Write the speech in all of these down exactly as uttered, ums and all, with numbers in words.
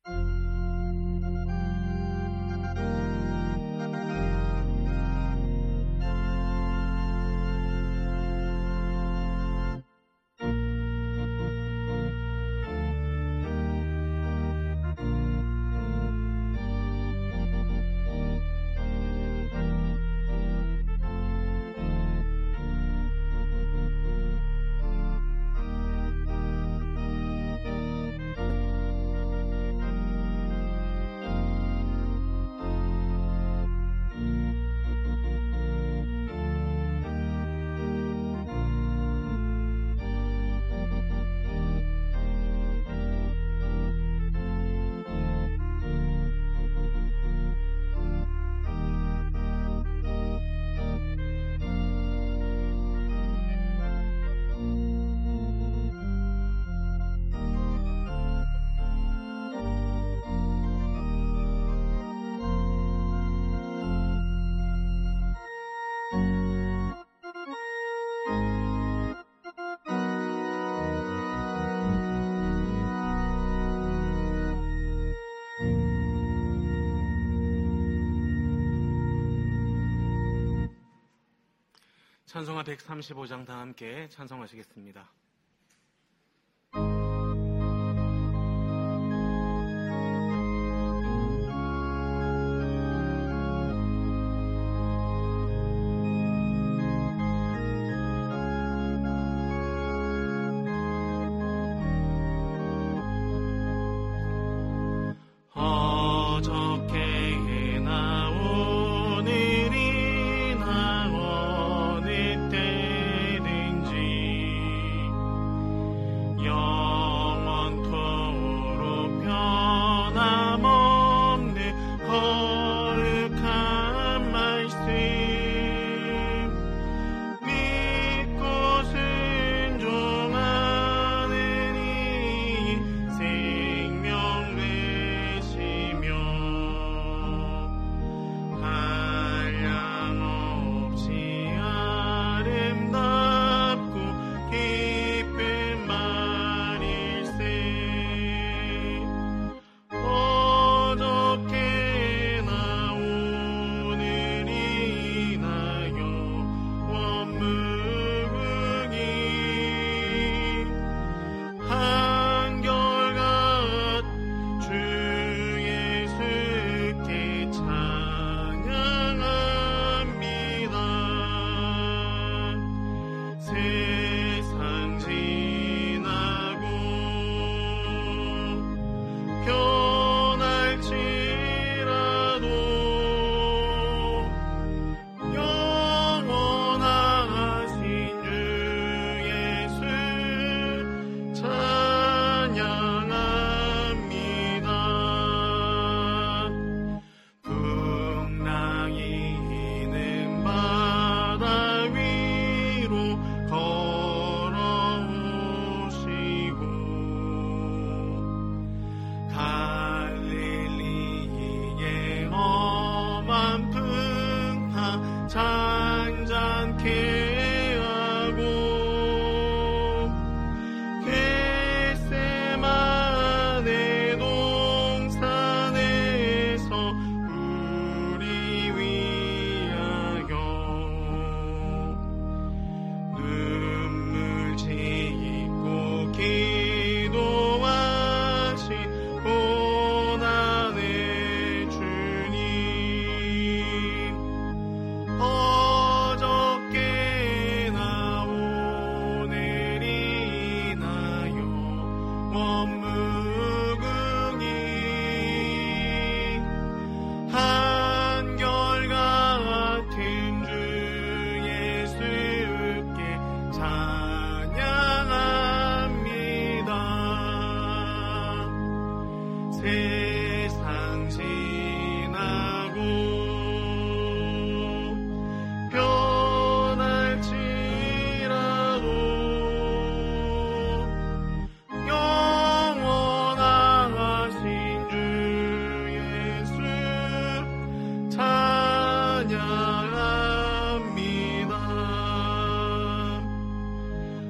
찬송가 백삼십오 장 다 함께 찬송하시겠습니다.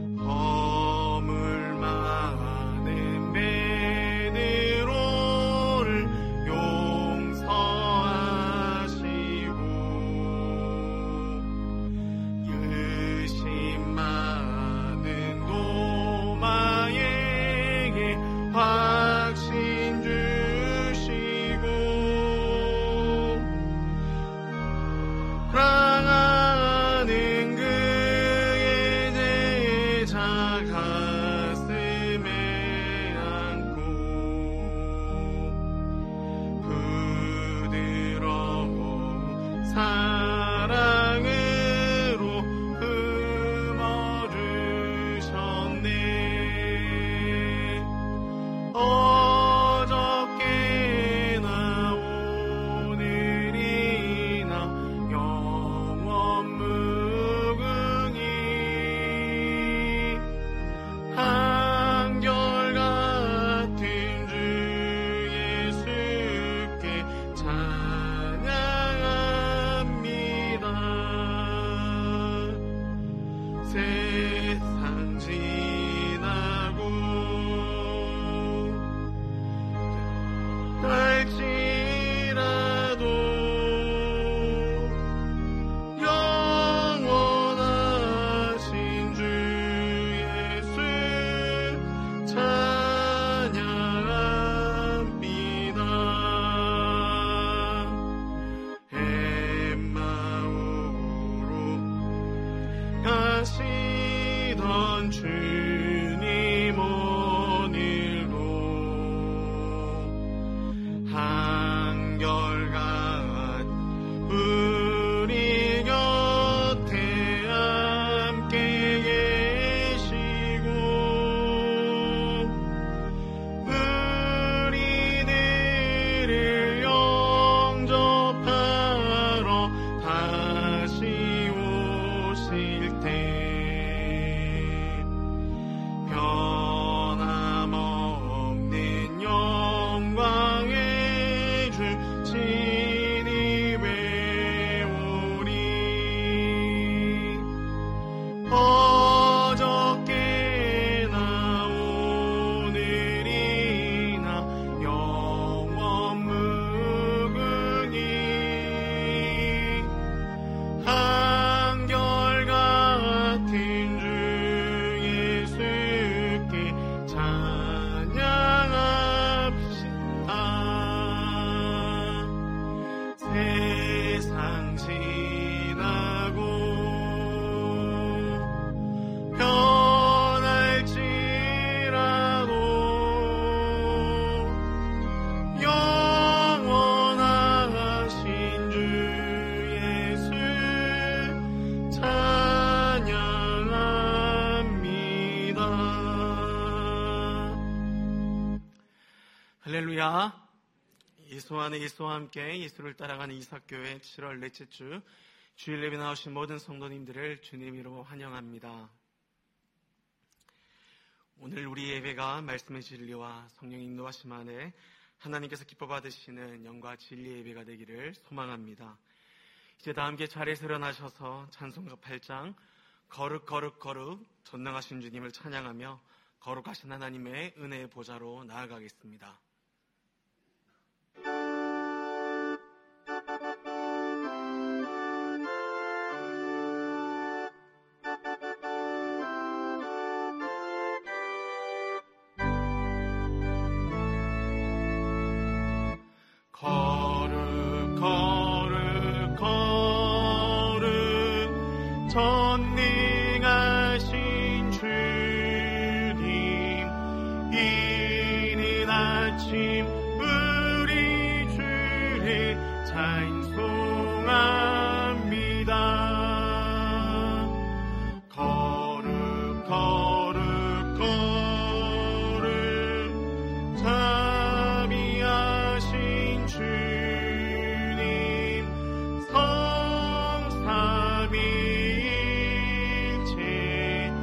허물 많은 배대로 사랑으로 품어주셨네. 어저께나 오늘이나 영원 무궁히 한결같은 주 예수께 찬양합니다. 세상 지나고 갈지라도 영원하신 주 예수 찬양합니다. 엠마오로 가시던 주님 오늘도 한결같 우리 곁에 함께 계시고 우리들을 영접하러 다시 오실 때 변함없는 영광의 주 진입해 오리. 어저께나 오늘이나 영원 무궁히 한결같은 주 예수께 찬양합시다. 세상 지나고 변할지라도 영원하신 주 예수 찬양합니다. 할렐루야. 예수 안에 예수와 함께 예수를 따라가는 이삭교회 칠월 넷째 주 주일 예배 나오신 모든 성도님들을 주님으로 환영합니다. 오늘 우리 예배가 말씀의 진리와 성령 인도하심 안에 하나님께서 기뻐 받으시는 영과 진리 예배가 되기를 소망합니다. 이제 다 함께 자리에서 일어나셔서 찬송가 팔 장 거룩 거룩 거룩 전능하신 주님을 찬양하며 거룩하신 하나님의 은혜의 보좌로 나아가겠습니다. 거룩 거룩 거룩 전능하신 주님, 이른 아침 우리 주를 찬송합니다. 거룩 거룩 거룩 자비하신 주님, 성삼위일체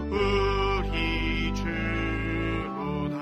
우리 주로다.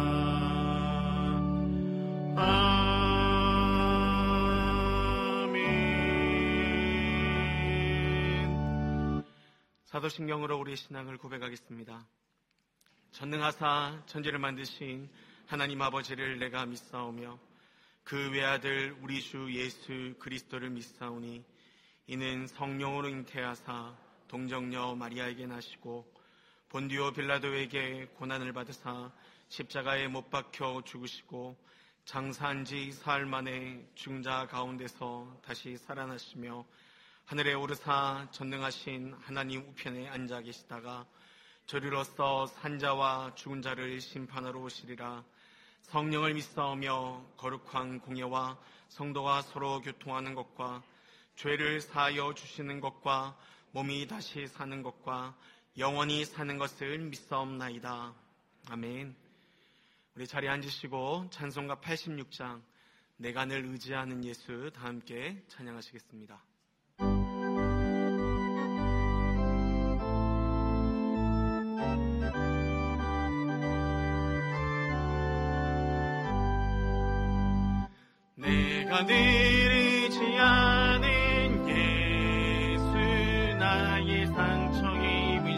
아멘. 사도신경으로 우리의 신앙을 고백하겠습니다. 전능하사 천지를 만드신 하나님 아버지를 내가 믿사오며 그 외아들 우리 주 예수 그리스도를 믿사오니 이는 성령으로 잉태하사 동정녀 마리아에게 나시고 본디오 빌라도에게 고난을 받으사 십자가에 못 박혀 죽으시고 장사한 지 사흘 만에 죽은 자 가운데서 다시 살아나시며 하늘에 오르사 전능하신 하나님 우편에 앉아 계시다가 저리로서 산자와 죽은 자를 심판하러 오시리라. 성령을 믿사오며 거룩한 공예와 성도가 서로 교통하는 것과 죄를 사하여 주시는 것과 몸이 다시 사는 것과 영원히 사는 것을 믿사옵나이다. 아멘. 우리 자리에 앉으시고 찬송가 팔십육 장 내가 늘 의지하는 예수 다 함께 찬양하시겠습니다. 내가 늘 의지하는 예수 나의 상처 입은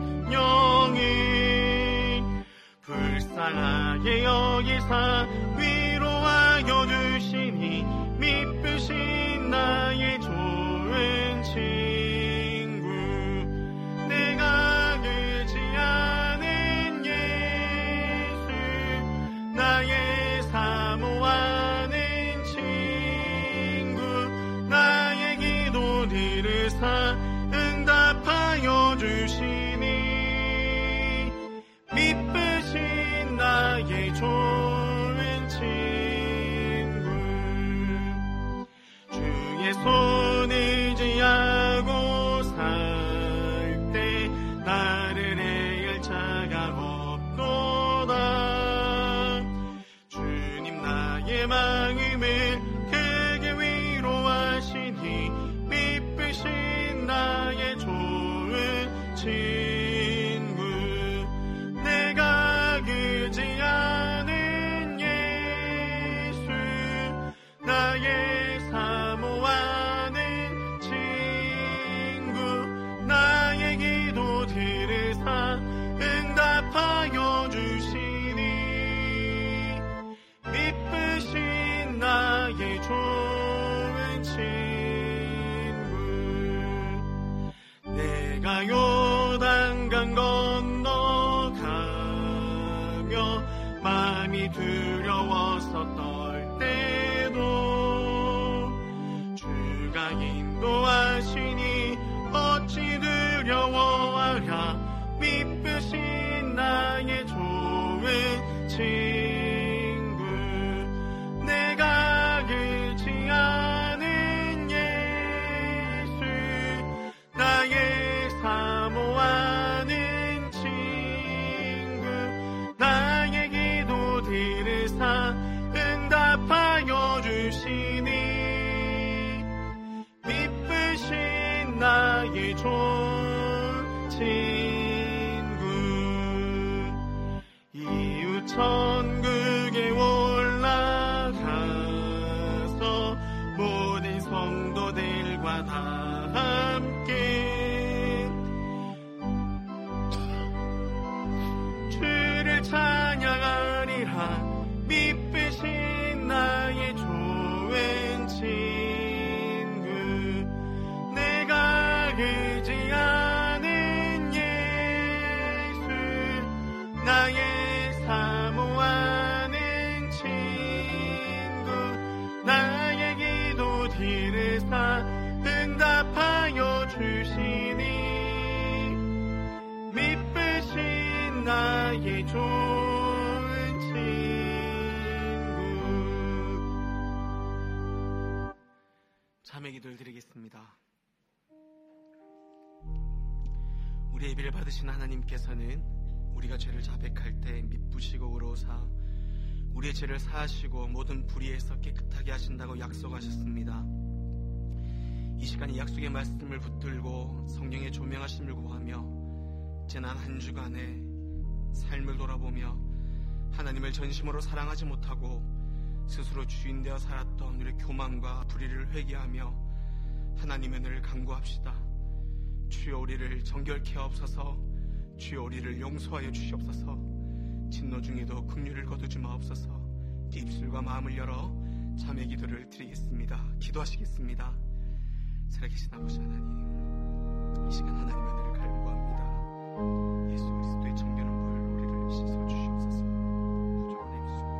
심령을 불쌍하게 여기사 위로하여 주시니 미쁘신 나의 좋은 친구 내가 의지하는 예수 나의 사모하는 친구 나의 기도 들으사 응답하여 주시니 미쁘신 나의 좋은 친구 주의 손 의지하고 살 때 나를 해할 자가 없도다. 주님 나의 마음을 크게 위로하시니 미쁘신 나의 좋은 친구 내가 의지하는 예수 나의 사모하는 친구 나의 기도 들으사 응답하여 주시니 미쁘신 나의 좋은 친구 내가 요단강 건너가며 마음이 두려워서 떨 때도 주가 인도하시니 어찌 두려워하랴 미쁘신 나의 좋은 친구 내가 의지하는 예수 나의 사모하는 친구 나의 기도 들으사 응답하여 주시니 미쁘신 나의 좋은 친구 이웃 천국에 올라가서 모든 성도들과 다 함께 주를 찬양하리라 미쁘신 나의 좋은 친구 내가 의지하는 예수 나의 사모하는 친구 나의 기도 들으사 응답하여 주시니 미쁘신 나의 좋은 친구 자매 기도를 드리겠습니다. 우리의 예배를 받으신 하나님께서는 우리가 죄를 자백할 때 미쁘시고 의로우사 우리의 죄를 사하시고 모든 불의에서 깨끗하게 하신다고 약속하셨습니다. 이 시간 이 약속의 말씀을 붙들고 성령의 조명하심을 구하며 지난 한 주간의 삶을 돌아보며 하나님을 전심으로 사랑하지 못하고 스스로 주인되어 살았던 우리의 교만과 불의를 회개하며 하나님의 은혜를 간구합시다. 주여 우리를 정결케 하옵소서. 주여 우리를 용서하여 주시옵소서. 진노 중에도 긍휼을 거두지 마옵소서. 입술과 마음을 열어 자매 기도를 드리겠습니다. 기도하시겠습니다. 살아계신 아버지 하나님, 이 시간 하나님의 은혜를 간구합니다. 예수 그리스도의 정결한 보혈로 우리를 씻어 주시옵소서. 부족한 입술과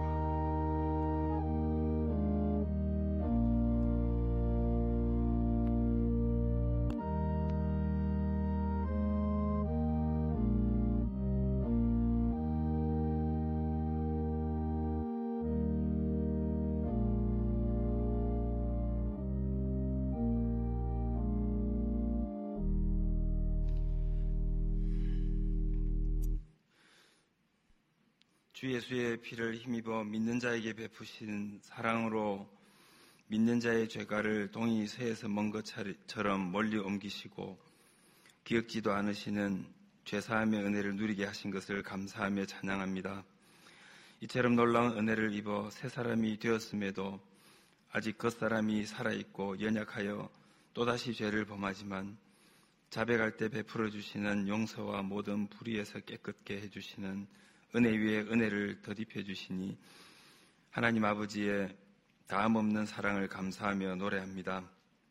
주 예수의 피를 힘입어 믿는 자에게 베푸신 사랑으로 믿는 자의 죄가를 동이 새에서 먼 것처럼 멀리 옮기시고 기억지도 않으시는 죄사함의 은혜를 누리게 하신 것을 감사하며 찬양합니다. 이처럼 놀라운 은혜를 입어 새 사람이 되었음에도 아직 겉사람이 살아있고 연약하여 또다시 죄를 범하지만 자백할 때 베풀어 주시는 용서와 모든 불의에서 깨끗게 해주시는 은혜 위에 은혜를 더입혀 주시니 하나님 아버지의 다음 없는 사랑을 감사하며 노래합니다.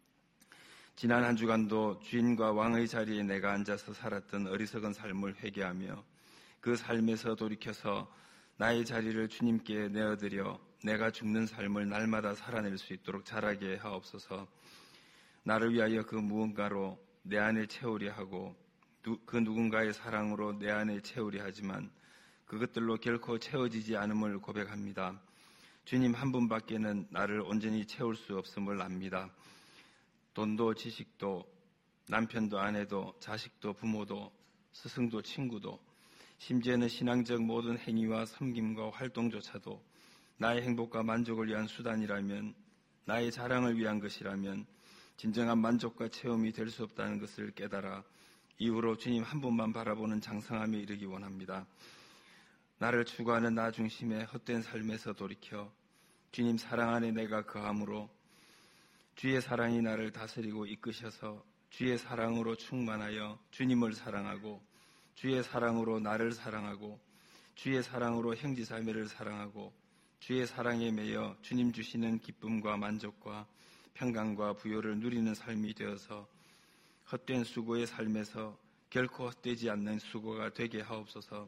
지난 한 주간도 주인과 왕의 자리에 내가 앉아서 살았던 어리석은 삶을 회개하며 그 삶에서 돌이켜서 나의 자리를 주님께 내어드려 내가 죽는 삶을 날마다 살아낼 수 있도록 자라게 하옵소서. 나를 위하여 그 무언가로 내 안에 채우려 하고 그 누군가의 사랑으로 내 안에 채우려 하지만 그것들로 결코 채워지지 않음을 고백합니다. 주님 한 분밖에는 나를 온전히 채울 수 없음을 압니다. 돈도 지식도 남편도 아내도 자식도 부모도 스승도 친구도 심지어는 신앙적 모든 행위와 섬김과 활동조차도 나의 행복과 만족을 위한 수단이라면, 나의 자랑을 위한 것이라면 진정한 만족과 체험이 될 수 없다는 것을 깨달아 이후로 주님 한 분만 바라보는 장성함에 이르기 원합니다. 나를 추구하는 나 중심의 헛된 삶에서 돌이켜 주님 사랑 안에 내가 거함으로 주의 사랑이 나를 다스리고 이끄셔서 주의 사랑으로 충만하여 주님을 사랑하고 주의 사랑으로 나를 사랑하고 주의 사랑으로 형제자매를 사랑하고 주의 사랑에 매여 주님 주시는 기쁨과 만족과 평강과 부요를 누리는 삶이 되어서 헛된 수고의 삶에서 결코 헛되지 않는 수고가 되게 하옵소서.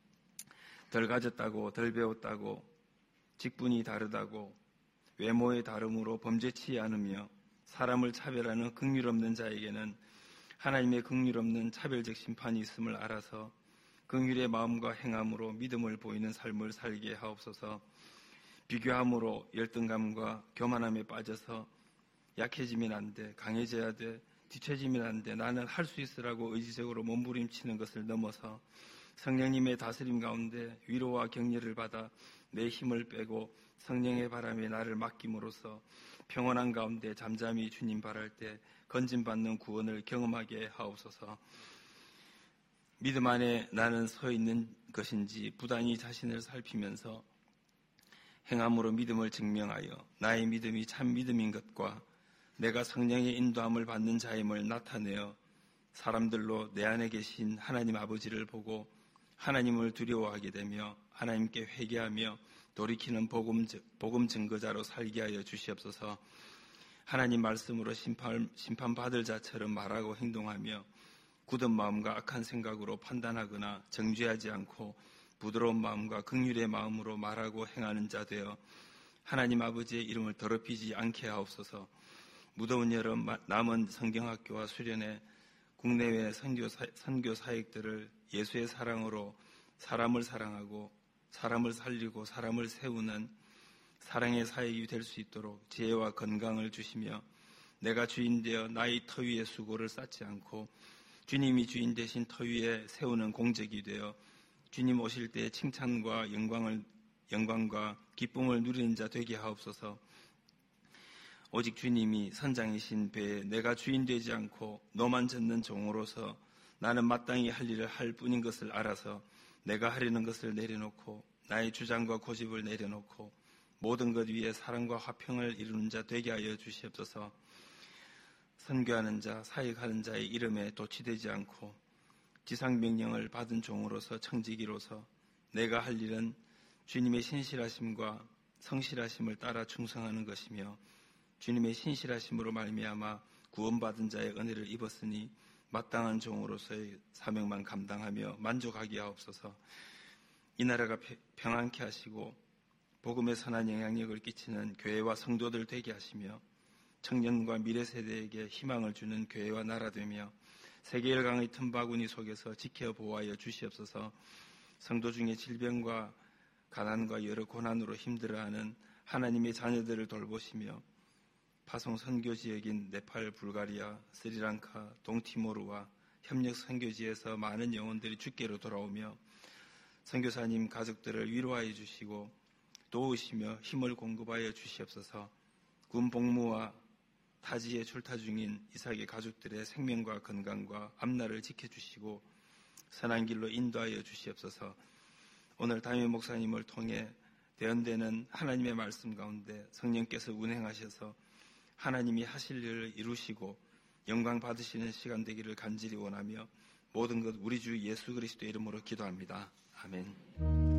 덜 가졌다고 덜 배웠다고 직분이 다르다고 외모의 다름으로 범죄치 않으며 사람을 차별하는 긍휼 없는 자에게는 하나님의 긍휼 없는 차별적 심판이 있음을 알아서 긍휼의 마음과 행함으로 믿음을 보이는 삶을 살게 하옵소서. 비교함으로 열등감과 교만함에 빠져서 약해지면 안 돼, 강해져야 돼, 뒤처지면 안 돼, 나는 할 수 있으라고 의지적으로 몸부림치는 것을 넘어서 성령님의 다스림 가운데 위로와 격려를 받아 내 힘을 빼고 성령의 바람에 나를 맡김으로써 평온한 가운데 잠잠히 주님 바랄 때 건진받는 구원을 경험하게 하옵소서. 믿음 안에 나는 서 있는 것인지 부단히 자신을 살피면서 행함으로 믿음을 증명하여 나의 믿음이 참 믿음인 것과 내가 성령의 인도함을 받는 자임을 나타내어 사람들로 내 안에 계신 하나님 아버지를 보고 하나님을 두려워하게 되며 하나님께 회개하며 돌이키는 복음, 복음 증거자로 살게 하여 주시옵소서. 하나님 말씀으로 심판, 심판받을 자처럼 말하고 행동하며 굳은 마음과 악한 생각으로 판단하거나 정죄하지 않고 부드러운 마음과 긍휼의 마음으로 말하고 행하는 자 되어 하나님 아버지의 이름을 더럽히지 않게 하옵소서. 무더운 여름 남은 성경학교와 수련회 국내외 선교, 선교 사역들을 예수의 사랑으로 사람을 사랑하고 사람을 살리고 사람을 세우는 사랑의 사역이 될 수 있도록 지혜와 건강을 주시며 내가 주인 되어 나의 터 위에 수고를 쌓지 않고 주님이 주인 되신 터 위에 세우는 공적이 되어 주님 오실 때 칭찬과 영광을, 영광과 기쁨을 누리는 자 되게 하옵소서. 오직 주님이 선장이신 배에 내가 주인 되지 않고 너만 젓는 종으로서 나는 마땅히 할 일을 할 뿐인 것을 알아서 내가 하려는 것을 내려놓고 나의 주장과 고집을 내려놓고 모든 것 위에 사랑과 화평을 이루는 자 되게 하여 주시옵소서. 선교하는 자, 사역하는 자의 이름에 도취되지 않고 지상명령을 받은 종으로서 청지기로서 내가 할 일은 주님의 신실하심과 성실하심을 따라 충성하는 것이며 주님의 신실하심으로 말미암아 구원받은 자의 은혜를 입었으니 마땅한 종으로서의 사명만 감당하며 만족하게 하옵소서. 이 나라가 평안케 하시고 복음의 선한 영향력을 끼치는 교회와 성도들 되게 하시며 청년과 미래 세대에게 희망을 주는 교회와 나라 되며 세계 열강의 틈바구니 속에서 지켜 보호하여 주시옵소서. 성도 중에 질병과 가난과 여러 고난으로 힘들어하는 하나님의 자녀들을 돌보시며 파송 선교 지역인 네팔, 불가리아, 스리랑카, 동티모르와 협력 선교지에서 많은 영혼들이 주께로 돌아오며 선교사님 가족들을 위로하여 주시고 도우시며 힘을 공급하여 주시옵소서. 군 복무와 타지에 출타 중인 이삭의 가족들의 생명과 건강과 앞날을 지켜주시고 선한 길로 인도하여 주시옵소서. 오늘 담임 목사님을 통해 대언되는 하나님의 말씀 가운데 성령께서 운행하셔서 하나님이 하실 일을 이루시고 영광 받으시는 시간 되기를 간절히 원하며 모든 것 우리 주 예수 그리스도 이름으로 기도합니다. 아멘.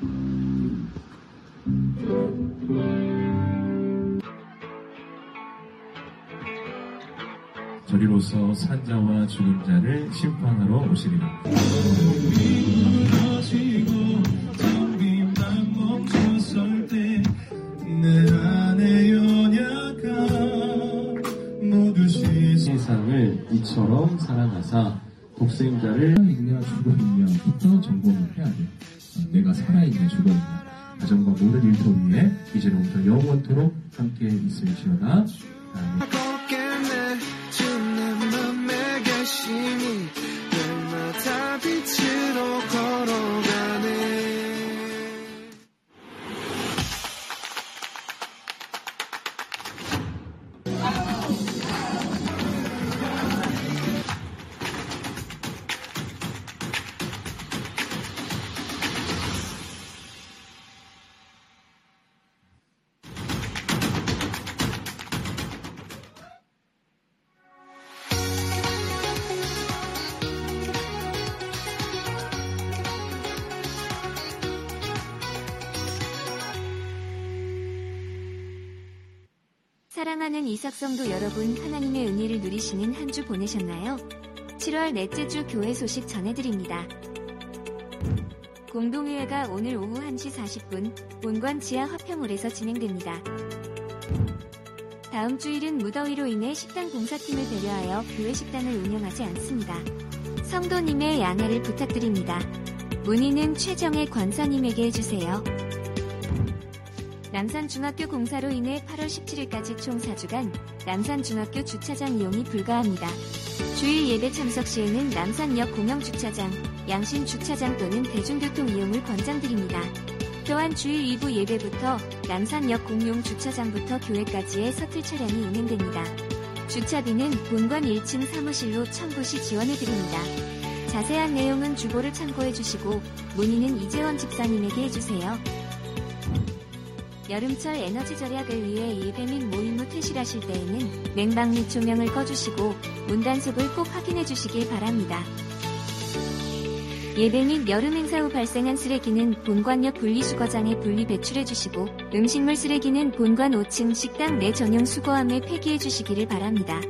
저리로서 산자와 죽은 자를 심판하러 오시리라. 세상을 이처럼 사랑하사 독생자를 살아있냐 죽어있냐부터 점검을 해야 돼. 내가 살아있냐 죽어있냐. 가정과 모든 일터 위에 이제부터 영원토록 함께 있을지어다. 아멘. 사랑하는 이삭성도 여러분, 하나님의 은혜를 누리시는 한 주 보내셨나요? 칠월 넷째 주 교회 소식 전해드립니다. 공동의회가 오늘 오후 한 시 사십 분 본관 지하 화평홀에서 진행됩니다. 다음 주일은 무더위로 인해 식당 봉사팀을 배려하여 교회 식당을 운영하지 않습니다. 성도님의 양해를 부탁드립니다. 문의는 최정혜 권사님에게 해주세요. 남산중학교 공사로 인해 팔월 십칠일까지 총 사 주간 남산중학교 주차장 이용이 불가합니다. 주일 예배 참석 시에는 남산역 공영주차장, 양신주차장 또는 대중교통 이용을 권장드립니다. 또한 주일 이 부 예배부터 남산역 공용주차장부터 교회까지의 서틀 차량이 운행됩니다. 주차비는 본관 일 층 사무실로 청구 시 지원해드립니다. 자세한 내용은 주보를 참고해주시고 문의는 이재원 집사님에게 해주세요. 여름철 에너지 절약을 위해 예배 및 모임 후 퇴실하실 때에는 냉방 및 조명을 꺼주시고 문단속을 꼭 확인해주시길 바랍니다. 예배 및 여름 행사 후 발생한 쓰레기는 본관역 분리수거장에 분리 배출해주시고 음식물 쓰레기는 본관 오 층 식당 내 전용 수거함에 폐기해주시기를 바랍니다.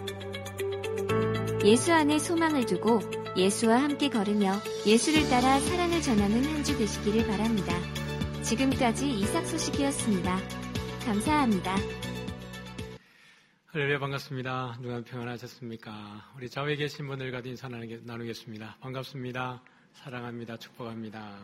예수 안에 소망을 두고 예수와 함께 걸으며 예수를 따라 사랑을 전하는 한 주 되시기를 바랍니다. 지금까지 이삭 소식이었습니다. 감사합니다. 할렐루야, 반갑습니다. 누가 평안하셨습니까? 우리 좌우에 계신 분들과도 인사 나누겠습니다. 반갑습니다. 사랑합니다. 축복합니다.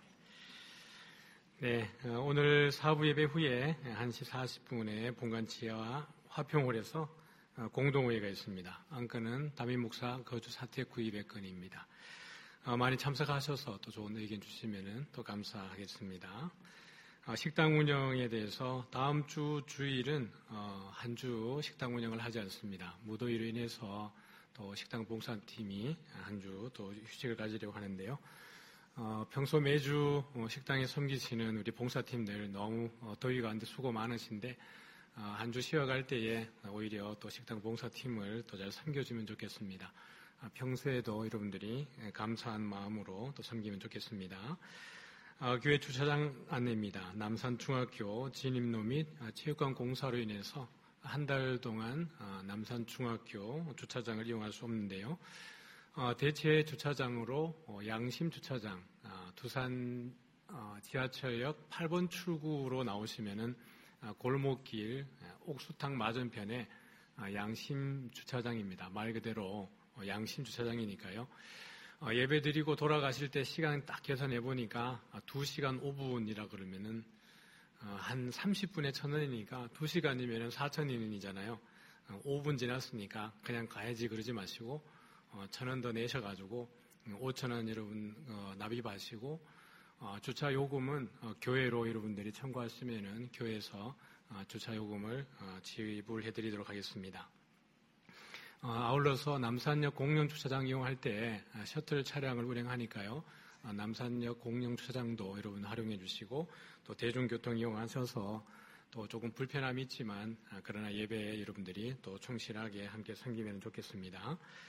네, 오늘 사부 예배 후에 한 시 사십 분에 본관 지하 화평홀에서 공동회의가 있습니다. 안건은 담임 목사 거주 사택 구입의 건입니다. 어, 많이 참석하셔서 또 좋은 의견 주시면 또 감사하겠습니다. 어, 식당 운영에 대해서 다음 주 주일은 어, 한 주 식당 운영을 하지 않습니다. 무더위로 인해서 또 식당 봉사팀이 한 주 또 휴식을 가지려고 하는데요. 어, 평소 매주 어, 식당에 섬기시는 우리 봉사팀들 너무 어, 더위 가운데 수고 많으신데 어, 한 주 쉬어갈 때에 오히려 또 식당 봉사팀을 또 잘 섬겨주면 좋겠습니다. 평소에도 여러분들이 감사한 마음으로 또 섬기면 좋겠습니다. 어, 교회 주차장 안내입니다. 남산중학교 진입로 및 체육관 공사로 인해서 한 달 동안 어, 남산중학교 주차장을 이용할 수 없는데요. 어, 대체 주차장으로 어, 양심주차장, 어, 두산 어, 지하철역 팔 번 출구로 나오시면은 어, 골목길 옥수탕 맞은편에 어, 양심주차장입니다. 말 그대로 양심 주차장이니까요. 어, 예배 드리고 돌아가실 때 시간 딱 계산해 보니까 두 시간 오 분이라 그러면은 어, 한 삼십 분에 천 원이니까 두 시간이면은 사천 원이잖아요. 어, 오 분 지났으니까 그냥 가야지 그러지 마시고 어, 천 원 더 내셔가지고 오천 원 여러분 어, 납입하시고 어, 주차 요금은 어, 교회로 여러분들이 청구하시면은 교회에서 어, 주차 요금을 어, 지불해 드리도록 하겠습니다. 어, 아울러서 남산역 공영주차장 이용할 때 아, 셔틀 차량을 운행하니까요. 아, 남산역 공영주차장도 여러분 활용해 주시고 또 대중교통 이용하셔서 또 조금 불편함이 있지만 아, 그러나 예배에 여러분들이 또 충실하게 함께 섬기면 좋겠습니다.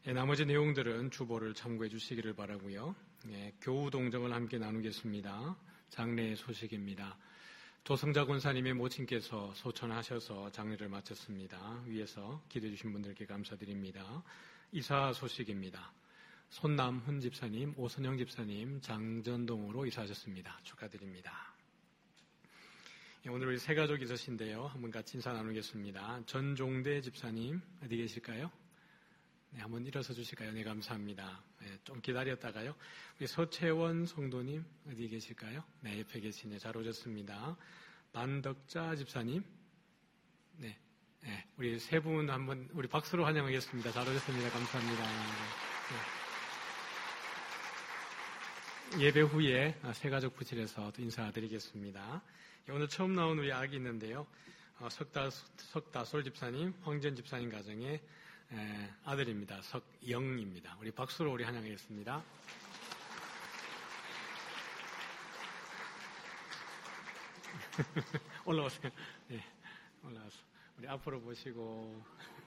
예, 나머지 내용들은 주보를 참고해 주시기를 바라고요. 예, 교우 동정을 함께 나누겠습니다. 장례의 소식입니다. 조성자 권사님의 모친께서 소천하셔서 장례를 마쳤습니다. 위에서 기도해 주신 분들께 감사드립니다. 이사 소식입니다. 손남훈 집사님, 오선영 집사님 장전동으로 이사하셨습니다. 축하드립니다. 예, 오늘 우리 세 가족 있으신데요. 한번 같이 인사 나누겠습니다. 전종대 집사님 어디 계실까요? 네, 한번 일어서 주실까요? 네, 감사합니다. 네, 좀 기다렸다가요. 우리 서채원 성도님 어디 계실까요? 네, 옆에 계시네요. 잘 오셨습니다. 반덕자 집사님, 네, 네, 우리 세 분 한번 우리 박수로 환영하겠습니다. 잘 오셨습니다. 감사합니다. 네. 예배 후에 세 가족 부실에서 또 인사드리겠습니다. 오늘 처음 나온 우리 아기 있는데요. 석다 석다솔 집사님, 황전 집사님 가정에 에, 아들입니다. 석영입니다. 우리 박수로 우리 환영하겠습니다. 올라오세요. 네, 올라와서 우리 앞으로 보시고.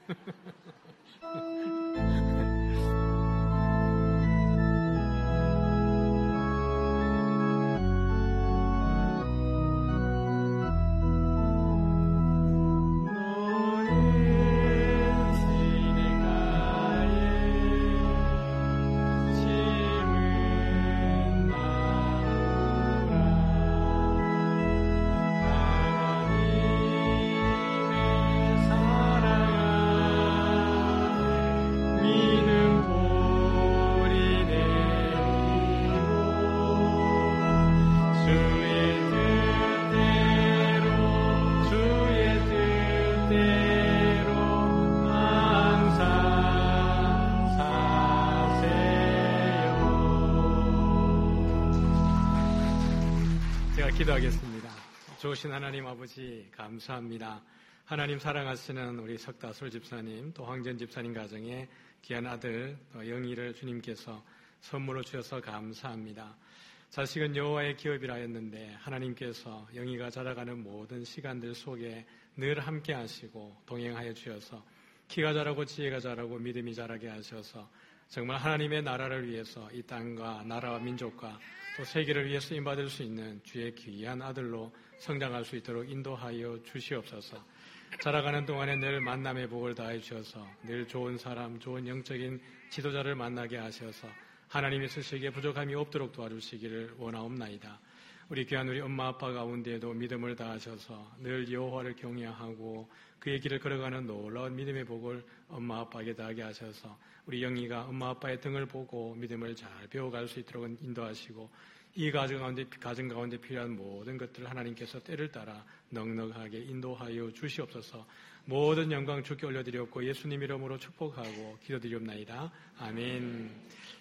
기도하겠습니다. 좋으신 하나님 아버지 감사합니다. 하나님 사랑하시는 우리 석다솔 집사님 또 황전 집사님 가정에 귀한 아들 또 영희를 주님께서 선물로 주셔서 감사합니다. 자식은 여호와의 기업이라 했는데 하나님께서 영희가 자라가는 모든 시간들 속에 늘 함께 하시고 동행하여 주셔서 키가 자라고 지혜가 자라고 믿음이 자라게 하셔서 정말 하나님의 나라를 위해서 이 땅과 나라와 민족과 또 세계를 위해 쓰임받을 수 있는 주의 귀한 아들로 성장할 수 있도록 인도하여 주시옵소서. 자라가는 동안에 늘 만남의 복을 다해 주셔서 늘 좋은 사람, 좋은 영적인 지도자를 만나게 하셔서 하나님이 쓰시기에 부족함이 없도록 도와주시기를 원하옵나이다. 우리 귀한 우리 엄마 아빠 가운데에도 믿음을 다하셔서 늘 여호와를 경외하고 그의 길을 걸어가는 놀라운 믿음의 복을 엄마 아빠에게 다하게 하셔서 우리 영희가 엄마 아빠의 등을 보고 믿음을 잘 배워갈 수 있도록 인도하시고 이 가정 가운데, 가정 가운데 필요한 모든 것들을 하나님께서 때를 따라 넉넉하게 인도하여 주시옵소서. 모든 영광 주께 올려드렸고 예수님 이름으로 축복하고 기도드리옵나이다. 아멘.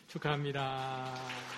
축하합니다.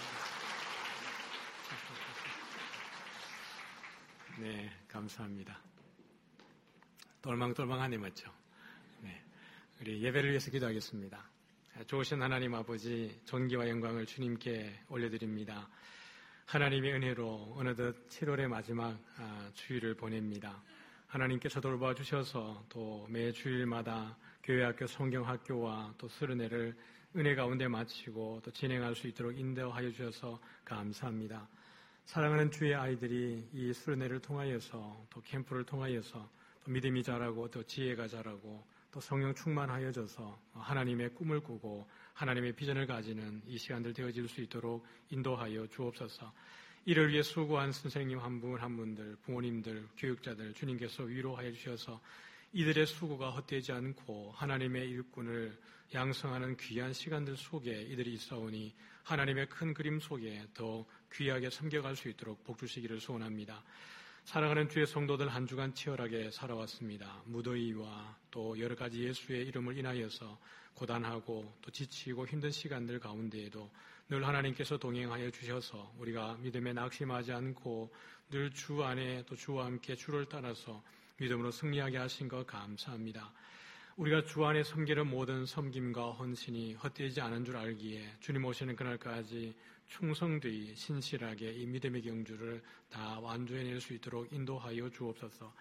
네, 감사합니다. 똘망똘망하네, 맞죠? 네, 우리 예배를 위해서 기도하겠습니다. 좋으신 하나님 아버지, 존귀와 영광을 주님께 올려드립니다. 하나님의 은혜로 어느덧 칠월의 마지막 주일을 보냅니다. 하나님께서 돌봐주셔서 또 매 주일마다 교회학교 성경학교와 또 수련회를 은혜 가운데 마치고 또 진행할 수 있도록 인도하여 주셔서 감사합니다. 사랑하는 주의 아이들이 이 수련회를 통하여서 또 캠프를 통하여서 또 믿음이 자라고 또 지혜가 자라고 또 성령 충만하여져서 하나님의 꿈을 꾸고 하나님의 비전을 가지는 이 시간들 되어질 수 있도록 인도하여 주옵소서. 이를 위해 수고한 선생님 한 분 한 분들, 부모님들, 교육자들 주님께서 위로하여 주셔서 이들의 수고가 헛되지 않고 하나님의 일꾼을 양성하는 귀한 시간들 속에 이들이 있사오니 하나님의 큰 그림 속에 더 귀하게 섬겨갈 수 있도록 복 주시기를 소원합니다. 사랑하는 주의 성도들 한 주간 치열하게 살아왔습니다. 무더위와 또 여러 가지 예수의 이름을 인하여서 고단하고 또 지치고 힘든 시간들 가운데에도 늘 하나님께서 동행하여 주셔서 우리가 믿음에 낙심하지 않고 늘 주 안에 또 주와 함께 주를 따라서 믿음으로 승리하게 하신 것 감사합니다. 우리가 주 안에 섬기는 모든 섬김과 헌신이 헛되지 않은 줄 알기에 주님 오시는 그날까지 충성되이 신실하게 이 믿음의 경주를 다 완주해낼 수 있도록 인도하여 주옵소서.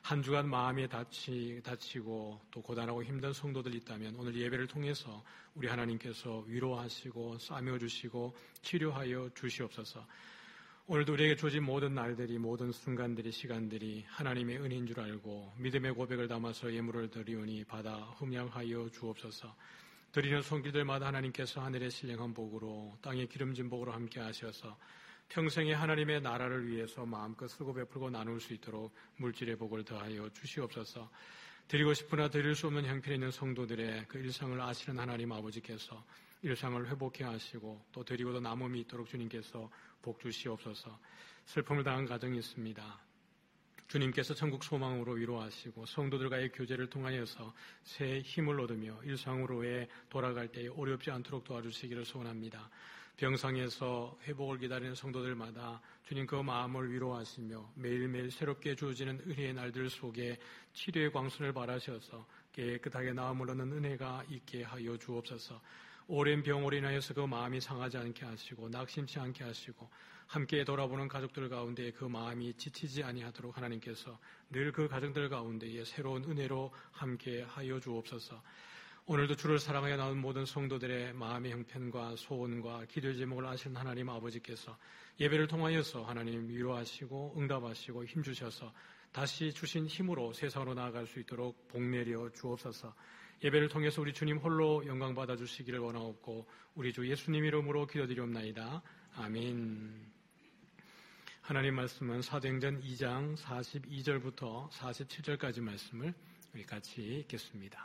한 주간 마음이 다치, 다치고 또 고단하고 힘든 성도들 있다면 오늘 예배를 통해서 우리 하나님께서 위로하시고 싸매어 주시고 치료하여 주시옵소서. 오늘도 우리에게 주어진 모든 날들이, 모든 순간들이, 시간들이 하나님의 은혜인 줄 알고 믿음의 고백을 담아서 예물을 드리오니 받아 흠양하여 주옵소서. 드리는 손길들마다 하나님께서 하늘의 신령한 복으로 땅의 기름진 복으로 함께 하셔서 평생에 하나님의 나라를 위해서 마음껏 쓰고 베풀고 나눌 수 있도록 물질의 복을 더하여 주시옵소서. 드리고 싶으나 드릴 수 없는 형편에 있는 성도들의 그 일상을 아시는 하나님 아버지께서 일상을 회복해 하시고 또 드리고도 남음이 있도록 주님께서 복 주시옵소서. 슬픔을 당한 가정이 있습니다. 주님께서 천국 소망으로 위로하시고 성도들과의 교제를 통하여서 새 힘을 얻으며 일상으로의 돌아갈 때에 어렵지 않도록 도와주시기를 소원합니다. 병상에서 회복을 기다리는 성도들마다 주님 그 마음을 위로하시며 매일매일 새롭게 주어지는 은혜의 날들 속에 치료의 광선을 바라셔서 깨끗하게 나음을 얻는 은혜가 있게 하여 주옵소서. 오랜 병으로 인하여서 그 마음이 상하지 않게 하시고 낙심치 않게 하시고 함께 돌아보는 가족들 가운데 그 마음이 지치지 아니하도록 하나님께서 늘 그 가정들 가운데에 새로운 은혜로 함께 하여 주옵소서. 오늘도 주를 사랑하여 나온 모든 성도들의 마음의 형편과 소원과 기도의 제목을 아시는 하나님 아버지께서 예배를 통하여서 하나님 위로하시고 응답하시고 힘주셔서 다시 주신 힘으로 세상으로 나아갈 수 있도록 복내려 주옵소서. 예배를 통해서 우리 주님 홀로 영광 받아주시기를 원하옵고 우리 주 예수님 이름으로 기도드리옵나이다. 아멘. 하나님 말씀은 사도행전 이 장 사십이 절부터 사십칠 절까지 말씀을 우리 같이 읽겠습니다.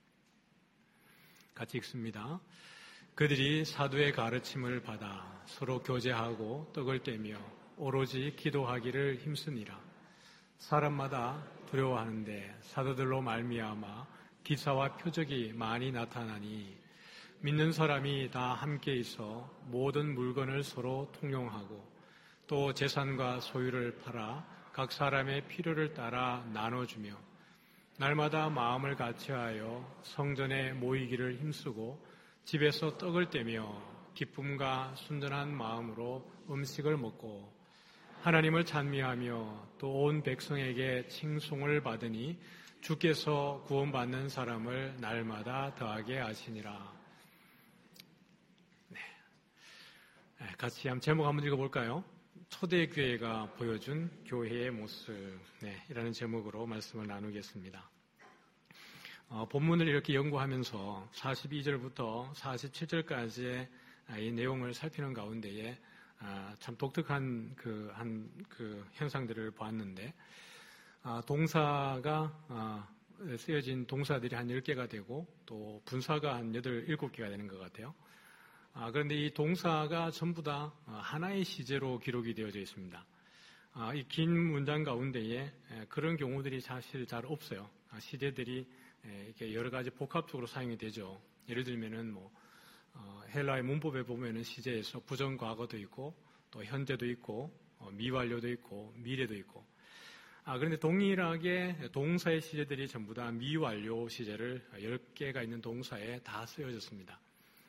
같이 읽습니다. 그들이 사도의 가르침을 받아 서로 교제하고 떡을 떼며 오로지 기도하기를 힘쓰니라. 사람마다 두려워하는데 사도들로 말미암아 기사와 표적이 많이 나타나니 믿는 사람이 다 함께 있어 모든 물건을 서로 통용하고 또 재산과 소유를 팔아 각 사람의 필요를 따라 나눠주며 날마다 마음을 같이하여 성전에 모이기를 힘쓰고 집에서 떡을 떼며 기쁨과 순전한 마음으로 음식을 먹고 하나님을 찬미하며 또 온 백성에게 칭송을 받으니 주께서 구원받는 사람을 날마다 더하게 하시니라. 네. 같이 한번 제목 한번 읽어볼까요? 초대교회가 보여준 교회의 모습, 네, 이라는 제목으로 말씀을 나누겠습니다. 어, 본문을 이렇게 연구하면서 사십이 절부터 사십칠 절까지의 이 내용을 살피는 가운데에 아, 참 독특한 그, 한, 그 현상들을 보았는데, 아, 동사가, 아, 쓰여진 동사들이 한 열 개가 되고, 또 분사가 한 여덟, 일곱 개가 되는 것 같아요. 아, 그런데 이 동사가 전부 다 하나의 시제로 기록이 되어져 있습니다. 아, 이 긴 문장 가운데에 그런 경우들이 사실 잘 없어요. 아, 시제들이 이렇게 여러 가지 복합적으로 사용이 되죠. 예를 들면은 뭐, 어, 헬라의 문법에 보면은 시제에서 부정 과거도 있고, 또 현재도 있고, 어, 미완료도 있고, 미래도 있고. 아, 그런데 동일하게 동사의 시제들이 전부 다 미완료 시제를 열 개가 있는 동사에 다 쓰여졌습니다.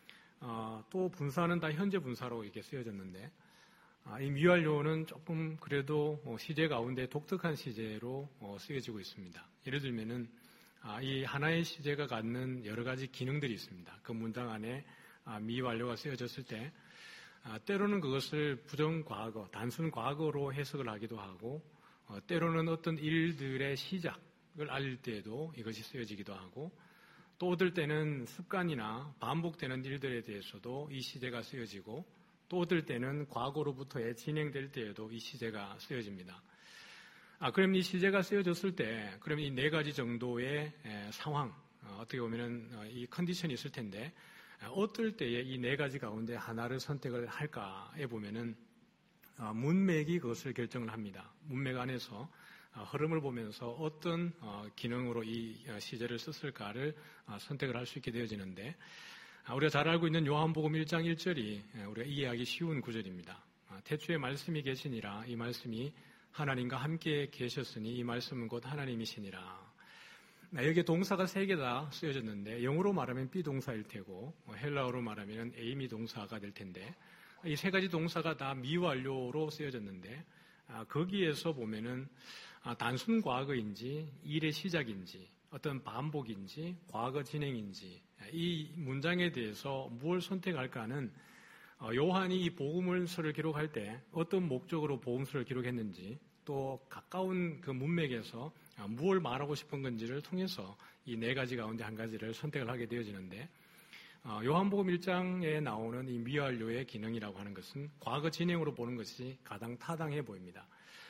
어, 또 분사는 다 현재 분사로 이렇게 쓰여졌는데, 아, 이 미완료는 조금 그래도 어, 시제 가운데 독특한 시제로 어, 쓰여지고 있습니다. 예를 들면은 아, 이 하나의 시제가 갖는 여러 가지 기능들이 있습니다. 그 문장 안에 아, 미완료가 쓰여졌을 때 아, 때로는 그것을 부정과거, 단순 과거로 해석을 하기도 하고 어, 때로는 어떤 일들의 시작을 알릴 때에도 이것이 쓰여지기도 하고 또 어떨 때는 습관이나 반복되는 일들에 대해서도 이 시제가 쓰여지고 또 어떨 때는 과거로부터의 진행될 때에도 이 시제가 쓰여집니다. 아, 그럼 이 시제가 쓰여졌을 때, 그럼 이 네 가지 정도의 에, 상황, 어, 어떻게 보면은 어, 이 컨디션이 있을 텐데, 어, 어떨 때에 이 네 가지 가운데 하나를 선택을 할까에 보면은 어, 문맥이 그것을 결정을 합니다. 문맥 안에서 어, 흐름을 보면서 어떤 어, 기능으로 이 어, 시제를 썼을까를 어, 선택을 할 수 있게 되어지는데, 아, 우리가 잘 알고 있는 요한복음 일 장 일 절이 우리가 이해하기 쉬운 구절입니다. 아, 태초에 말씀이 계시니라, 이 말씀이 하나님과 함께 계셨으니 이 말씀은 곧 하나님이시니라. 여기에 동사가 세 개 다 쓰여졌는데 영어로 말하면 비동사일 테고 헬라어로 말하면 에이미 동사가 될 텐데 이 세 가지 동사가 다 미완료로 쓰여졌는데 거기에서 보면은 단순 과거인지 일의 시작인지 어떤 반복인지 과거 진행인지 이 문장에 대해서 무엇을 선택할까는 요한이 이 복음서를 기록할 때 어떤 목적으로 복음서를 기록했는지 또 가까운 그 문맥에서 무엇을 말하고 싶은 건지를 통해서 이 네 가지 가운데 한 가지를 선택을 하게 되어지는데 요한복음 일 장에 나오는 이 미완료의 기능이라고 하는 것은 과거 진행으로 보는 것이 가장 타당해 보입니다.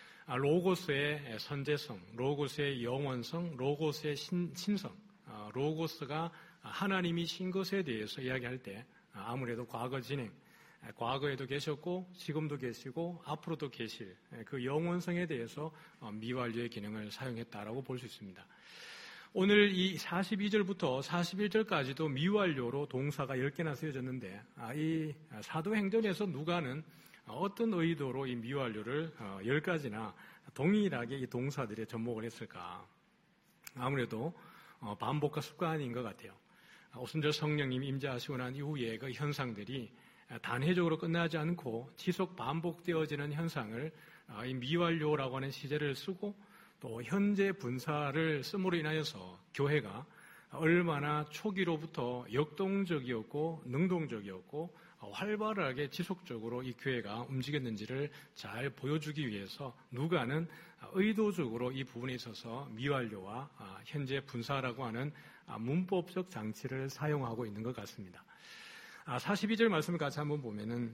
로고스의 선제성, 로고스의 영원성, 로고스의 신, 신성, 로고스가 하나님이신 것에 대해서 이야기할 때 아무래도 과거 진행, 과거에도 계셨고 지금도 계시고 앞으로도 계실 그 영원성에 대해서 미완료의 기능을 사용했다라고 볼 수 있습니다. 오늘 이 사십이 절부터 사십일 절까지도 미완료로 동사가 열 개나 쓰여졌는데 이 사도행전에서 누가는 어떤 의도로 이 미완료를 열 가지나 동일하게 이 동사들에 접목을 했을까? 아무래도 반복과 습관인 것 같아요. 오순절 성령님이 임재하시고 난 이후에 그 현상들이 단회적으로 끝나지 않고 지속 반복되어지는 현상을 이 미완료라고 하는 시제를 쓰고 또 현재 분사를 씀으로 인하여서 교회가 얼마나 초기로부터 역동적이었고 능동적이었고 활발하게 지속적으로 이 교회가 움직였는지를 잘 보여주기 위해서 누가는 의도적으로 이 부분에 있어서 미완료와 현재 분사라고 하는 문법적 장치를 사용하고 있는 것 같습니다. 사십이 절 말씀을 같이 한번 보면은